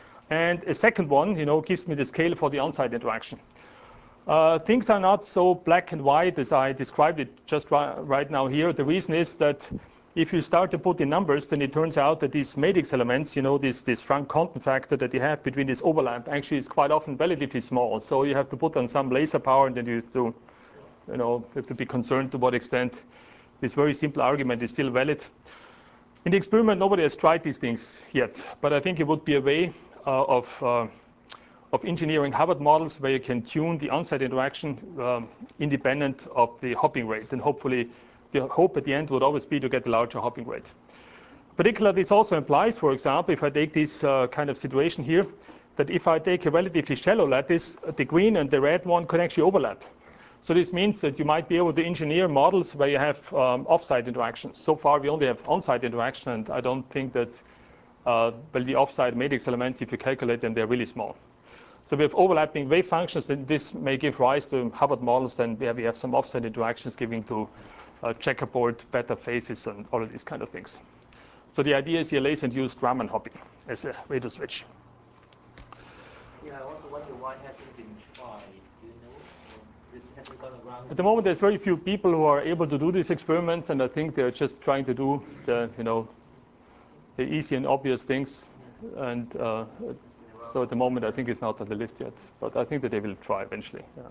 And a second one, you know, gives me the scale for the on-site interaction. Uh, things are not so black and white as I described it just ri right now here. The reason is that if you start to put in numbers, then it turns out that these matrix elements, you know, this, this Frank content factor that you have between this overlap actually is quite often relatively small. So you have to put on some laser power, and then you have to, you know, have to be concerned to what extent this very simple argument is still valid. In the experiment, nobody has tried these things yet, but I think it would be a way uh, of uh, of engineering Hubbard models where you can tune the on-site interaction um, independent of the hopping rate, and hopefully the hope at the end would always be to get a larger hopping rate. Particularly, this also implies, for example, if I take this uh, kind of situation here, that if I take a relatively shallow lattice, the green and the red one could actually overlap. So this means that you might be able to engineer models where you have um, off-site interactions. So far, we only have on-site interaction, and I don't think that, uh, well, the off-site matrix elements, if you calculate them, they're really small. So we have overlapping wave functions, and this may give rise to Hubbard models, then where we have some offset interactions giving to uh, checkerboard, beta phases, and all of these kind of things. So the idea is here laser-induced Raman hopping as a way to switch. Yeah, I also wonder why hasn't been tried. Do you know? Or this hasn't gone around. At the moment, there's very few people who are able to do these experiments, and I think they're just trying to do the, you know, the easy and obvious things. And uh, so at the moment, I think it's not on the list yet, but I think that they will try eventually. Yeah.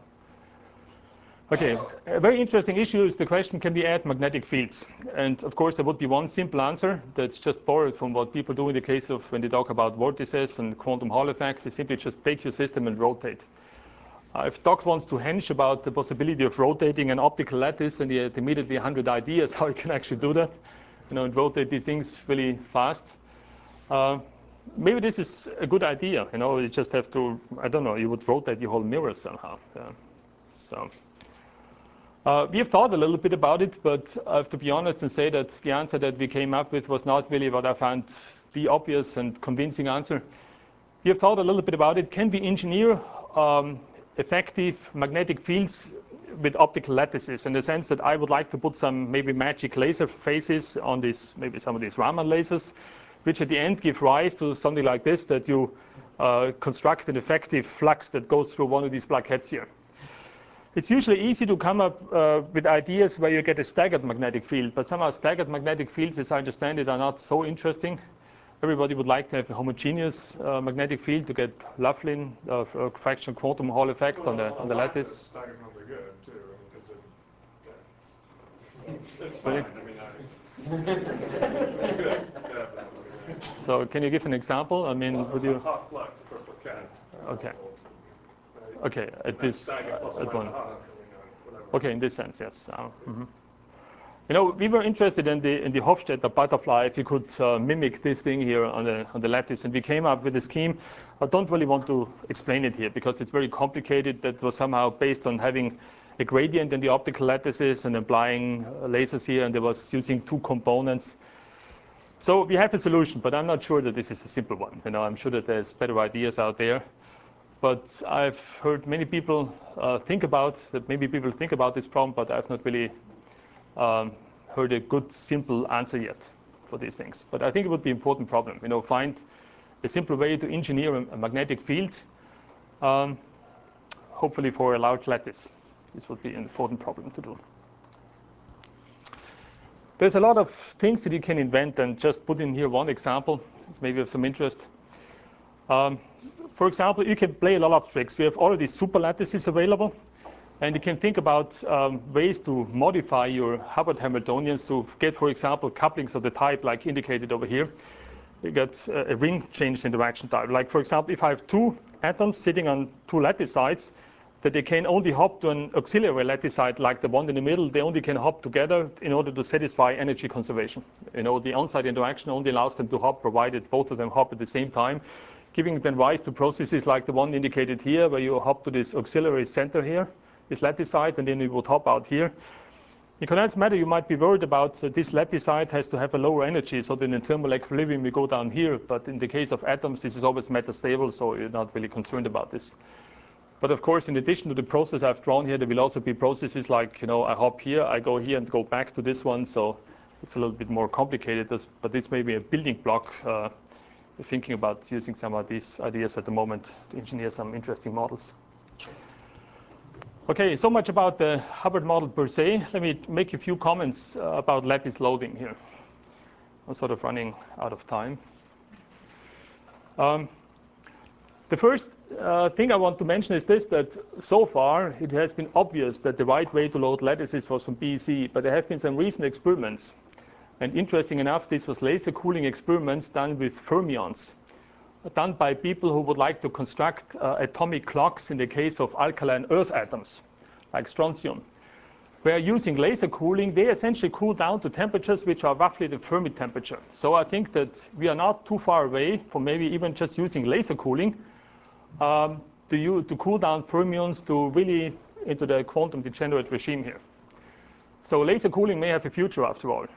Okay, a very interesting issue is the question, can we add magnetic fields? And of course, there would be one simple answer that's just borrowed from what people do in the case of when they talk about vortices and quantum Hall effect. They simply just take your system and rotate. Uh, if Doc wants to hench about the possibility of rotating an optical lattice, and he had immediately a hundred ideas how you can actually do that, you know, and rotate these things really fast. Uh, maybe this is a good idea. You know, you just have to, I don't know, you would rotate your whole mirror somehow. Yeah. So. Uh, we have thought a little bit about it, but I have to be honest and say that the answer that we came up with was not really what I found the obvious and convincing answer. We have thought a little bit about it. Can we engineer um, effective magnetic fields with optical lattices, in the sense that I would like to put some maybe magic laser phases on these, maybe some of these Raman lasers, which at the end give rise to something like this, that you uh, construct an effective flux that goes through one of these plaquettes here. It's usually easy to come up uh, with ideas where you get a staggered magnetic field, but somehow staggered magnetic fields, as I understand it, are not so interesting. Everybody would like to have a homogeneous uh, magnetic field to get Laughlin, uh, fractional quantum Hall effect well, on the on the lattice. Staggered ones are good too, because it, yeah. It's fine. I mean, I, yeah, So can you give an example? I mean, would you? Half flux per can. Okay. Okay, at this, uh, at one. Okay, in this sense, yes. Uh, mm-hmm. You know, we were interested in the in the Hofstadter butterfly, if you could uh, mimic this thing here on the on the lattice, and we came up with a scheme. I don't really want to explain it here because it's very complicated. That was somehow based on having a gradient in the optical lattices and applying uh, lasers here, and there was using two components. So we have a solution, but I'm not sure that this is a simple one. You know, I'm sure that there's better ideas out there. But I've heard many people uh, think about that. Maybe people think about this problem, but I've not really um, heard a good, simple answer yet for these things. But I think it would be an important problem. You know, find a simple way to engineer a, a magnetic field, um, hopefully for a large lattice. This would be an important problem to do. There's a lot of things that you can invent, and just put in here one example. It's maybe of some interest. Um, for example, you can play a lot of tricks. We have already super lattices available, and you can think about um, ways to modify your Hubbard Hamiltonians to get, for example, couplings of the type like indicated over here. You get a ring change interaction type. Like, for example, if I have two atoms sitting on two lattice sides, that they can only hop to an auxiliary lattice side like the one in the middle, they only can hop together in order to satisfy energy conservation. You know, the on-site interaction only allows them to hop, provided both of them hop at the same time, giving then rise to processes like the one indicated here, where you hop to this auxiliary center here, this lattice side, and then you would hop out here. In condensed matter, you might be worried about uh, this lattice side has to have a lower energy, so then in thermal equilibrium we go down here. But in the case of atoms, this is always metastable, so you're not really concerned about this. But of course, in addition to the process I've drawn here, there will also be processes like, you know, I hop here, I go here and go back to this one. So it's a little bit more complicated, but this may be a building block. Uh, thinking about using some of these ideas at the moment to engineer some interesting models. Okay, so much about the Hubbard model per se. Let me make a few comments uh, about lattice loading here. I'm sort of running out of time. Um, The first uh, thing I want to mention is this, that so far it has been obvious that the right way to load lattices was from B E C, but there have been some recent experiments. And interesting enough, this was laser cooling experiments done with fermions, done by people who would like to construct uh, atomic clocks in the case of alkaline earth atoms, like strontium. Where using laser cooling, they essentially cool down to temperatures which are roughly the Fermi temperature. So I think that we are not too far away from maybe even just using laser cooling Um, to, you, to cool down fermions to really into the quantum degenerate regime here. So laser cooling may have a future after all.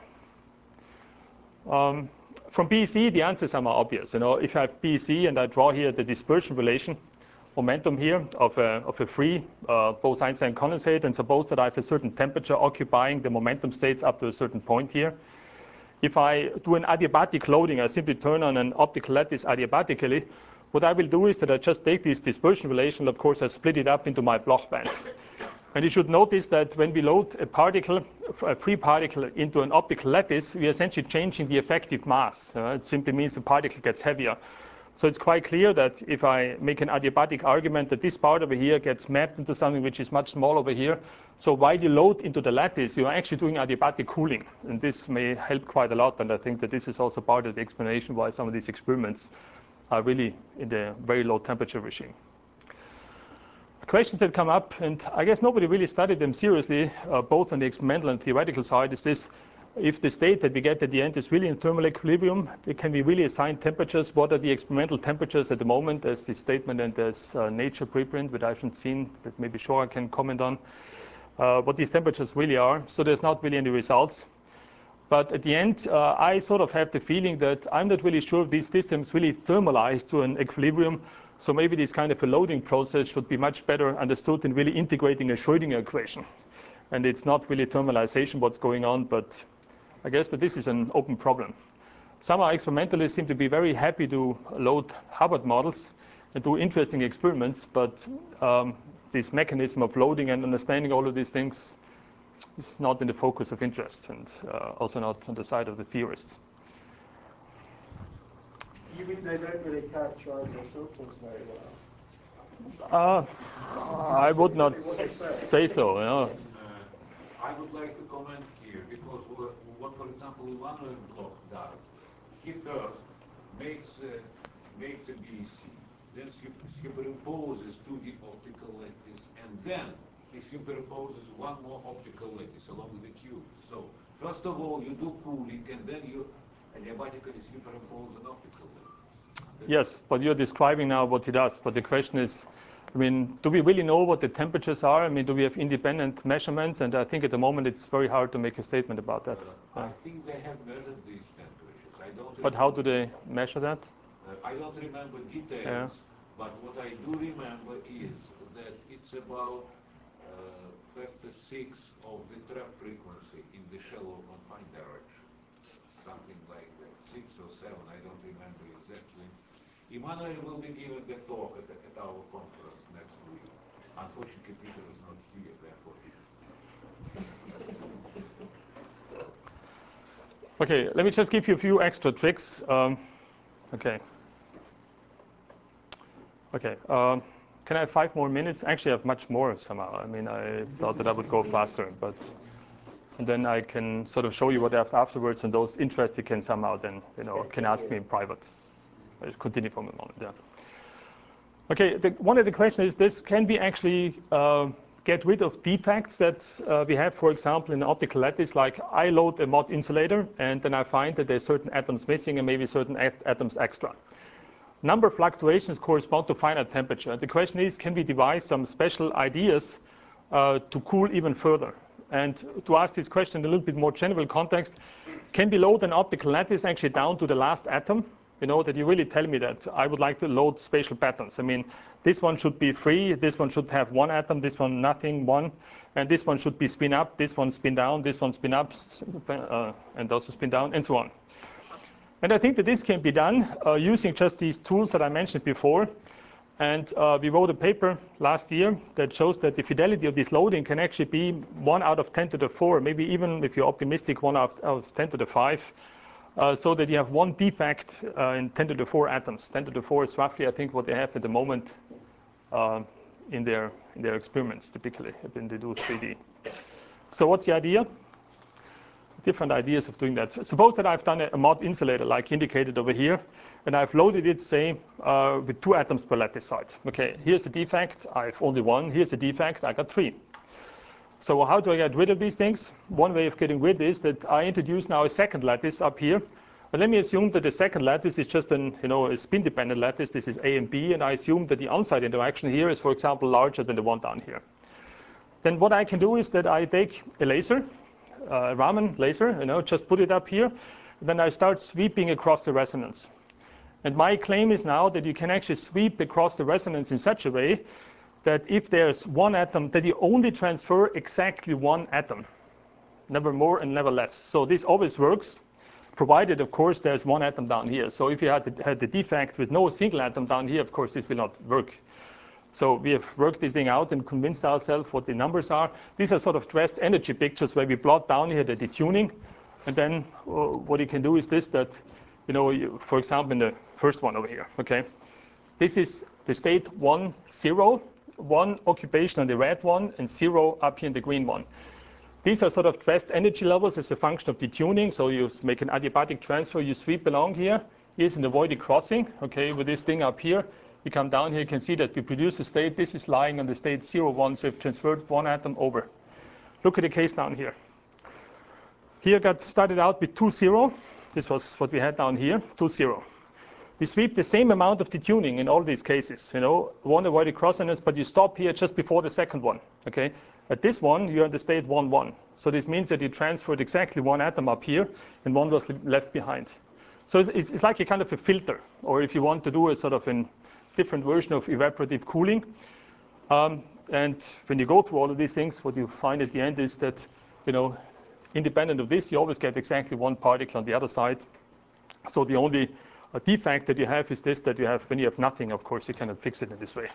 Um, from B E C, the answers are more obvious. You know, if I have B E C and I draw here the dispersion relation, momentum here of a, of a free uh, Bose-Einstein condensate, and suppose that I have a certain temperature occupying the momentum states up to a certain point here. If I do an adiabatic loading, I simply turn on an optical lattice adiabatically. What I will do is that I just take this dispersion relation, of course, I split it up into my Bloch bands. And you should notice that when we load a particle, a free particle, into an optical lattice, we are essentially changing the effective mass. Uh, it simply means the particle gets heavier. So it's quite clear that if I make an adiabatic argument that this part over here gets mapped into something which is much smaller over here. So while you load into the lattice, you are actually doing adiabatic cooling. And this may help quite a lot. And I think that this is also part of the explanation why some of these experiments are really in the very low temperature regime. Questions that come up, and I guess nobody really studied them seriously, uh, both on the experimental and theoretical side, is this: if the state that we get at the end is really in thermal equilibrium, can we really assign temperatures? What are the experimental temperatures at the moment? There's the statement and there's uh, Nature preprint, which I haven't seen, but maybe Shora can comment on uh, what these temperatures really are. So there's not really any results. But at the end, uh, I sort of have the feeling that I'm not really sure if these systems really thermalize to an equilibrium. So maybe this kind of a loading process should be much better understood in really integrating a Schrödinger equation. And it's not really thermalization what's going on, but I guess that this is an open problem. Some experimentalists seem to be very happy to load Hubbard models and do interesting experiments, but um, this mechanism of loading and understanding all of these things is not in the focus of interest, and uh, also not on the side of the theorists. You mean they don't really characterize their circles very well? Uh, I would not say so. You know. Uh, I would like to comment here, because what, for example, Emanuel Bloch does, he first makes uh, makes a B C, then superimposes to the optical lattice, and then he superimposes one more optical lattice along the cube. So first of all, you do cooling, and then you adiabatically superimpose an optical lattice. That's yes, but you're describing now what he does. But the question is, I mean, do we really know what the temperatures are? I mean, do we have independent measurements? And I think at the moment it's very hard to make a statement about that. Uh, I think they have measured these temperatures. I don't. But how do they measure that? Uh, I don't remember details, Yeah. but what I do remember is that it's about uh, factor six of the trap frequency in the shallow confined direction. Something like that, six or seven, I don't remember exactly. Emmanuel will be giving the talk at, at our conference next week. Unfortunately, Peter is not here, therefore. Okay, let me just give you a few extra tricks. Um, okay. Okay. Um, can I have five more minutes? Actually, I have much more somehow. I mean, I thought that I would go faster, but and then I can sort of show you what I have afterwards, and those interested can somehow then, you know, can ask me in private. I'll continue from the moment. Yeah. Okay. The, one of the questions is this: can we actually uh, get rid of defects that uh, we have, for example, in an optical lattice? Like I load a Mott insulator, and then I find that there's certain atoms missing and maybe certain at atoms extra. Number fluctuations correspond to finite temperature. The question is, can we devise some special ideas uh, to cool even further? And to ask this question in a little bit more general context, can we load an optical lattice actually down to the last atom? You know, that you really tell me that I would like to load spatial patterns. I mean, this one should be free, this one should have one atom, this one nothing, one, and this one should be spin up, this one spin down, this one spin up, uh, and also spin down, and so on. And I think that this can be done uh, using just these tools that I mentioned before. And uh, we wrote a paper last year that shows that the fidelity of this loading can actually be one out of ten to the four, maybe even if you're optimistic, one out of ten to the five, uh, so that you have one defect uh, in ten to the four atoms. ten to the four is roughly, I think, what they have at the moment uh, in their in their experiments, typically, when they do three D. So what's the idea? Different ideas of doing that. Suppose that I've done a, a Mott insulator, like indicated over here, and I've loaded it, say, uh, with two atoms per lattice side. Okay, here's a defect. I have only one. Here's a defect. I got three. So how do I get rid of these things? One way of getting rid is that I introduce now a second lattice up here. But let me assume that the second lattice is just an, you know, a spin-dependent lattice. This is A and B, and I assume that the on-site interaction here is, for example, larger than the one down here. Then what I can do is that I take a laser, Uh, Raman laser, you know, just put it up here. Then I start sweeping across the resonance. And my claim is now that you can actually sweep across the resonance in such a way that if there's one atom, that you only transfer exactly one atom, never more and never less. So this always works, provided, of course, there's one atom down here. So if you had the, had the defect with no single atom down here, of course, this will not work. So we have worked this thing out and convinced ourselves what the numbers are. These are sort of dressed energy pictures where we plot down here the detuning. And then uh, what you can do is this, that, you know, you, for example, in the first one over here, okay? This is the state one, zero, one occupation on the red one, and zero up here in the green one. These are sort of dressed energy levels as a function of detuning. So you make an adiabatic transfer, you sweep along here. Here's an avoided crossing, okay, with this thing up here. You come down here, you can see that we produce a state. This is lying on the state zero, one, so we've transferred one atom over. Look at the case down here. Here got started out with two, zero. This was what we had down here, two, zero. We sweep the same amount of detuning in all these cases, you know, one avoided crossiness, but you stop here just before the second one, okay? At this one, you're in the state one, one. So this means that you transferred exactly one atom up here, and one was left behind. So it's, it's like a kind of a filter, or if you want to do a sort of an different version of evaporative cooling. Um, and when you go through all of these things, what you find at the end is that, you know, independent of this, you always get exactly one particle on the other side. So the only uh, defect that you have is this, that you have, when you have nothing, of course, you cannot fix it in this way.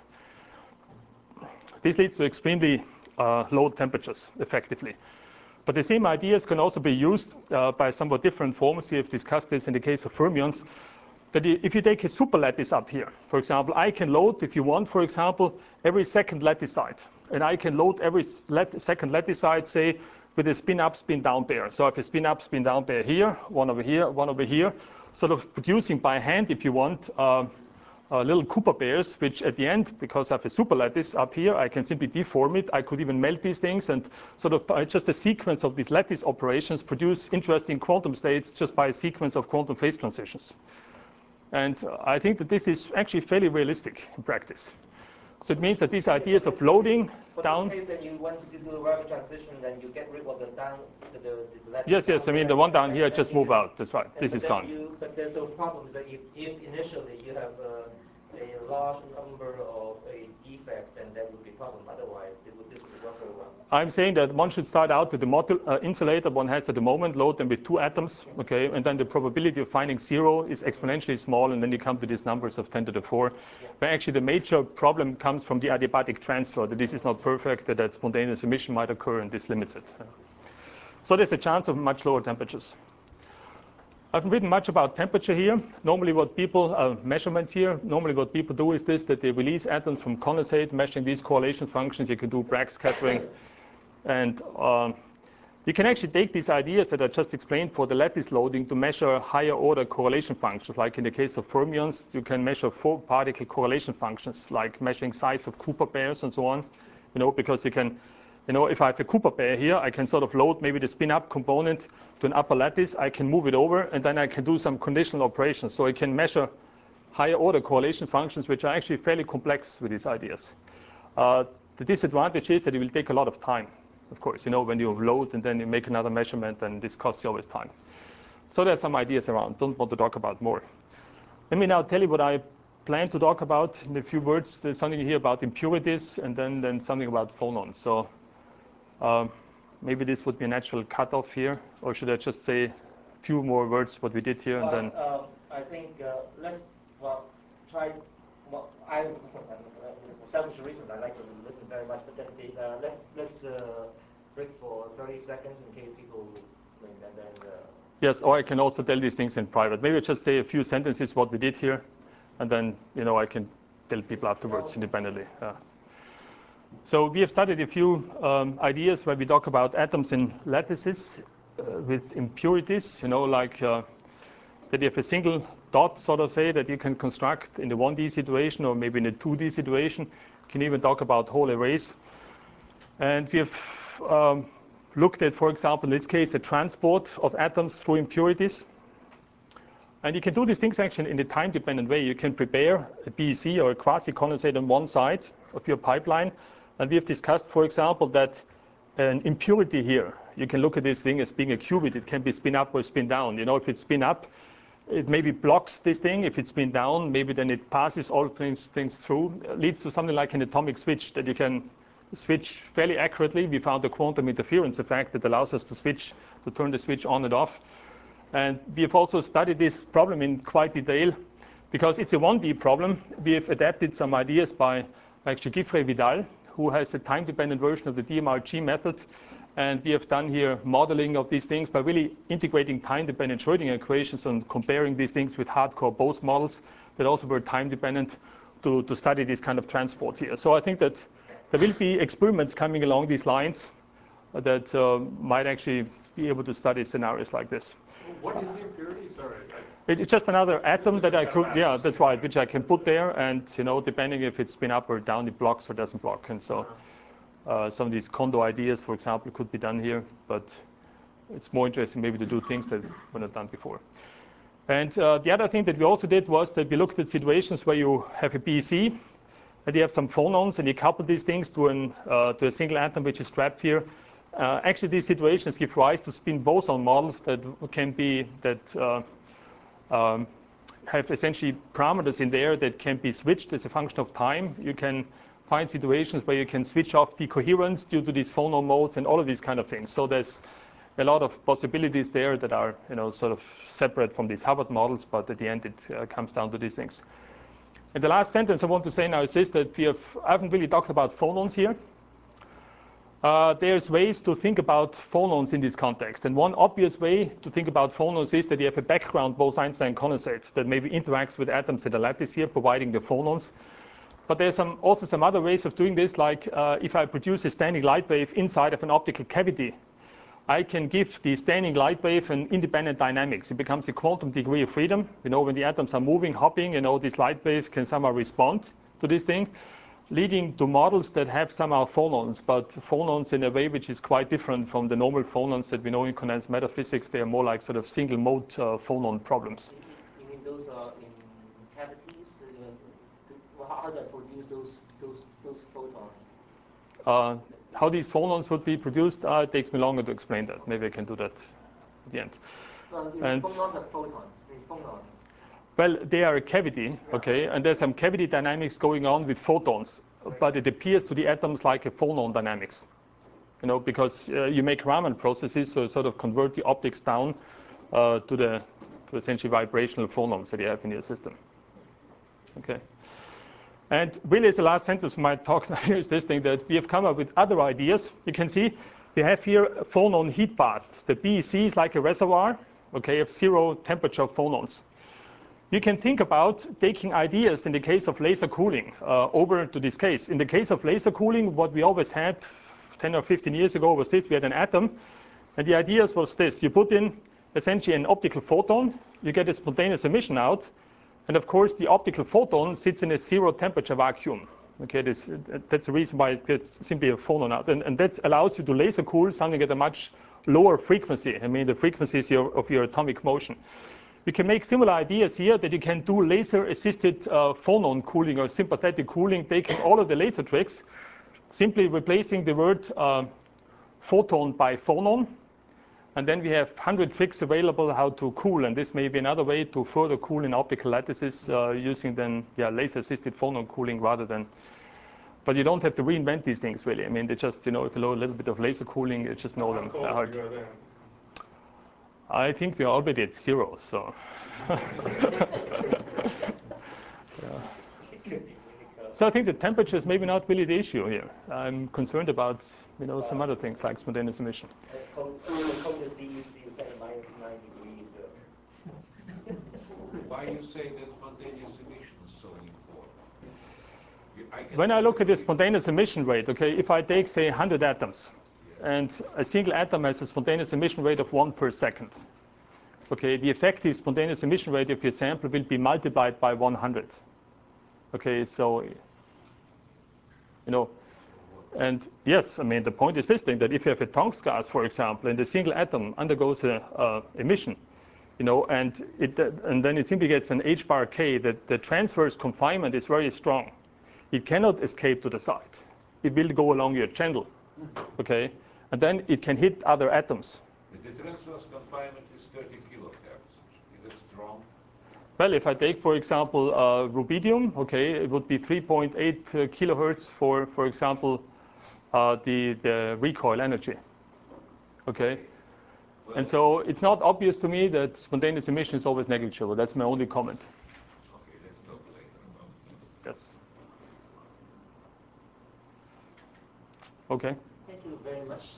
This leads to extremely uh, low temperatures, effectively. But the same ideas can also be used uh, by somewhat different forms. We have discussed this in the case of fermions. That if you take a super lattice up here, for example, I can load, if you want, for example, every second lattice side. And I can load every lat second lattice side, say, with a spin up, spin down pair. So I have a spin up, spin down pair here, one over here, one over here. sort of producing by hand, if you want, uh, uh, little Cooper bears, which at the end, because I have a super lattice up here, I can simply deform it. I could even melt these things, and sort of by just a sequence of these lattice operations produce interesting quantum states just by a sequence of quantum phase transitions. And I think that this is actually fairly realistic in practice. So it means that these ideas of loading For down. this case, that you want to do a rapid transition, then you get rid of the down, the, the, the lattice Yes, yes. I mean, the one down here just move out. That's right. This is gone. You, but there's a problem is that if, if initially you have a, a large number of a defects, then that would be a problem. Otherwise, it would, this would work very well. I'm saying that one should start out with the module, uh, insulator one has at the moment, load them with two atoms, okay, and then the probability of finding zero is exponentially small, and then you come to these numbers of ten to the four. Yeah. But actually, the major problem comes from the adiabatic transfer, that this is not perfect, that, that spontaneous emission might occur, and this limits it. So there's a chance of much lower temperatures. I haven't written much about temperature here. Normally what people, uh, measurements here, normally what people do is this, that they release atoms from condensate, measuring these correlation functions. You can do Bragg scattering. And um, you can actually take these ideas that I just explained for the lattice loading to measure higher order correlation functions. Like in the case of fermions, you can measure four particle correlation functions, like measuring size of Cooper bears and so on. You know, because you can, you know, if I have a Cooper bear here, I can sort of load maybe the spin-up component to an upper lattice. I can move it over, and then I can do some conditional operations. So I can measure higher order correlation functions, which are actually fairly complex with these ideas. Uh, the disadvantage is that it will take a lot of time. Of course, you know, when you load and then you make another measurement, and this costs you always time. So there's some ideas around. Don't want to talk about more. Let me now tell you what I plan to talk about in a few words. There's something here about impurities, and then, then something about phonons. So um, maybe this would be a natural cutoff here, or should I just say a few more words what we did here, well, and then? Uh, I think uh, let's well try. Well, I, selfish reasons, I like to listen very much, but then the, uh, let's let's uh, break for thirty seconds in case people, and then. Uh, yes, or I can also tell these things in private. Maybe just say a few sentences what we did here, and then you know I can tell people afterwards independently. Uh, so we have studied a few um, ideas where we talk about atoms in lattices uh, with impurities. You know, like uh, that you have a single dot, sort of say, that you can construct in the one D situation or maybe in a two D situation. You can even talk about whole arrays. And we have um, looked at, for example, in this case, the transport of atoms through impurities. And you can do these things actually in a time-dependent way. You can prepare a B E C or a quasi-condensate on one side of your pipeline. And we have discussed, for example, that an impurity here, you can look at this thing as being a qubit. It can be spin up or spin down. You know, if it's spin up, it maybe blocks this thing. If it's been down, maybe then it passes all things, things through. It leads to something like an atomic switch that you can switch fairly accurately. We found a quantum interference effect that allows us to switch, to turn the switch on and off. And we have also studied this problem in quite detail because it's a one D problem. We have adapted some ideas by actually Giffrey Vidal, who has a time-dependent version of the D M R G method. And we have done here modeling of these things by really integrating time-dependent Schrödinger equations and comparing these things with hardcore Bose models that also were time-dependent to, to study this kind of transport here. So I think that there will be experiments coming along these lines that uh, might actually be able to study scenarios like this. What is the impurity? Sorry. It, it's just another atom that I could, atoms. yeah, that's right, which I can put there, and you know, depending if it's spin up or down, it blocks or doesn't block, and so. Uh, some of these Kondo ideas, for example, could be done here, but it's more interesting maybe to do things that were not done before. And uh, the other thing that we also did was that we looked at situations where you have a B E C, and you have some phonons, and you couple these things to, an, uh, to a single atom which is trapped here. Uh, actually, these situations give rise to spin boson models that can be, that uh, um, have essentially parameters in there that can be switched as a function of time. You can find situations where you can switch off decoherence due to these phonon modes and all of these kind of things. So there's a lot of possibilities there that are, you know, sort of separate from these Hubbard models, but at the end it uh, comes down to these things. And the last sentence I want to say now is this, that we have, I haven't really talked about phonons here. Uh, there's ways to think about phonons in this context. And one obvious way to think about phonons is that you have a background Bose-Einstein condensate that maybe interacts with atoms in the lattice here, providing the phonons. But there's some, also some other ways of doing this, like uh, if I produce a standing light wave inside of an optical cavity, I can give the standing light wave an independent dynamics. It becomes a quantum degree of freedom. You know, when the atoms are moving, hopping, you know, this light wave can somehow respond to this thing, leading to models that have somehow phonons, but phonons in a way which is quite different from the normal phonons that we know in condensed matter physics. They are more like sort of single mode uh, phonon problems. You mean those are in cavities? Uh, to, how do I produce those those those photons? Uh, how these phonons would be produced, uh, it takes me longer to explain that. Maybe I can do that at the end. Well, And phonons are photons. I mean, phonons. Well, they are a cavity, okay, and there's some cavity dynamics going on with photons, but it appears to the atoms like a phonon dynamics, you know, because uh, you make Raman processes, so sort of convert the optics down uh, to the to essentially vibrational phonons that you have in your system. Okay. And really, as the last sentence of my talk now is this thing that we have come up with other ideas. You can see we have here phonon heat baths. The B E C is like a reservoir, okay, of zero temperature phonons. You can think about taking ideas in the case of laser cooling uh, over to this case. In the case of laser cooling, what we always had ten or fifteen years ago was this. We had an atom, and the idea was this. You put in essentially an optical photon, you get a spontaneous emission out, and of course the optical photon sits in a zero temperature vacuum. Okay, this, that's the reason why it gets simply a phonon out. And, and that allows you to laser cool something at a much lower frequency. I mean, the frequency is your, of your atomic motion. You can make similar ideas here that you can do laser-assisted uh, phonon cooling or sympathetic cooling, taking all of the laser tricks, simply replacing the word uh, photon by phonon. And then we have one hundred tricks available how to cool. And this may be another way to further cool in optical lattices uh, using then yeah, laser-assisted phonon cooling rather than. But you don't have to reinvent these things, really. I mean, they just, you know, if you know a little bit of laser cooling, you just know them by heart. I think we are already at zero, so. Yeah. So I think the temperature is maybe not really the issue here. I'm concerned about, you know, some other things like spontaneous emission. Coldest B U C is at minus nine degrees. Why you say that spontaneous emission is so important? I When I look at the spontaneous emission rate, okay, if I take, say, one hundred atoms, and a single atom has a spontaneous emission rate of one per second. Okay, the effective spontaneous emission rate of your sample will be multiplied by one hundred. Okay, so, you know, and yes, I mean, the point is this thing, that if you have a Tonks gas, for example, and a single atom undergoes a uh, emission, you know, and, it, uh, and then it simply gets an H bar K, that the transverse confinement is very strong. It cannot escape to the side. It will go along your channel, okay? And then it can hit other atoms. The transverse confinement is thirty kilohertz. Is it strong? Well, if I take, for example, uh, rubidium, okay, it would be three point eight uh, kilohertz for, for example, uh, the, the recoil energy, okay? Well, and so it's not obvious to me that spontaneous emission is always negligible. That's my only comment. Okay, let's talk later about this. Yes. Okay. Thank you very much.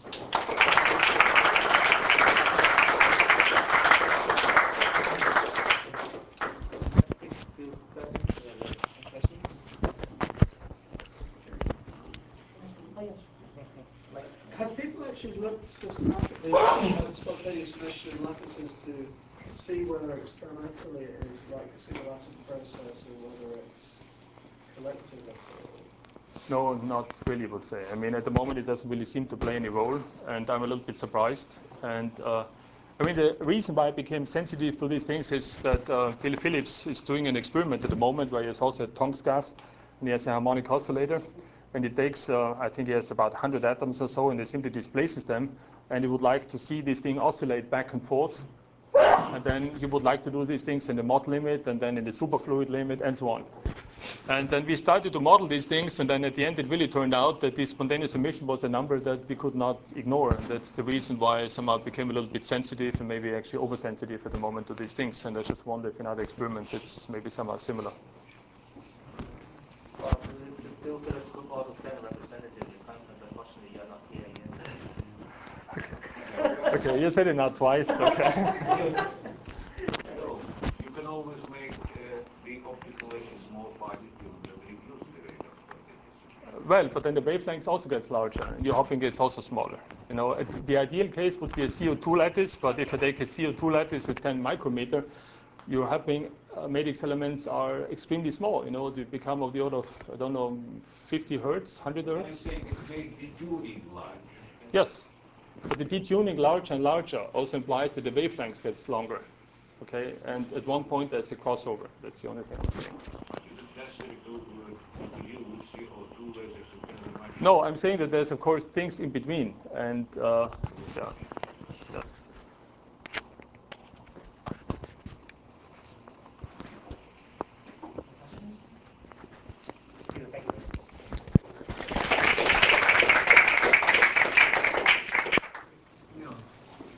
Have people actually looked systematically at spontaneous emission in lattices to see whether experimentally it is like a single atom process or whether it's collective at all? No, not really, I would say. I mean, at the moment, it doesn't really seem to play any role, and I'm a little bit surprised. And uh, I mean, the reason why I became sensitive to these things is that uh, Bill Phillips is doing an experiment at the moment where he has also a Tonks gas, and he has a harmonic oscillator. And it takes, uh, I think he has about one hundred atoms or so, and he simply displaces them. And he would like to see this thing oscillate back and forth. And then he would like to do these things in the Mott limit, and then in the superfluid limit, and so on. And then we started to model these things, and then at the end it really turned out that this spontaneous emission was a number that we could not ignore. And that's the reason why I somehow became a little bit sensitive and maybe actually oversensitive at the moment to these things. And I just wonder if in other experiments it's maybe somehow similar. Well, the, the Bill Phillips group also sent a representative to the conference. Unfortunately, you're not here yet. Okay, you said it now twice. Okay. No, you can always make uh, the optical lashes more positive and reduce the rate of spontaneous emission. Well, but then the wavelength also gets larger, and your hopping gets also smaller. You know, it, the ideal case would be a C O two lattice, but if I take a C O two lattice with ten micrometer, your hopping uh, matrix elements are extremely small. You know, they become of the order of, I don't know, fifty hertz, one hundred I'm hertz. saying it's very detuning large. Yes, but the detuning larger and larger also implies that the wavelength gets longer. Okay, and at one point there's a crossover. That's the only thing I'm saying. Is it necessary to, uh, to use C O two lasers to ten micrometers? No, I'm saying that there's of course things in between, and uh, yeah, yes.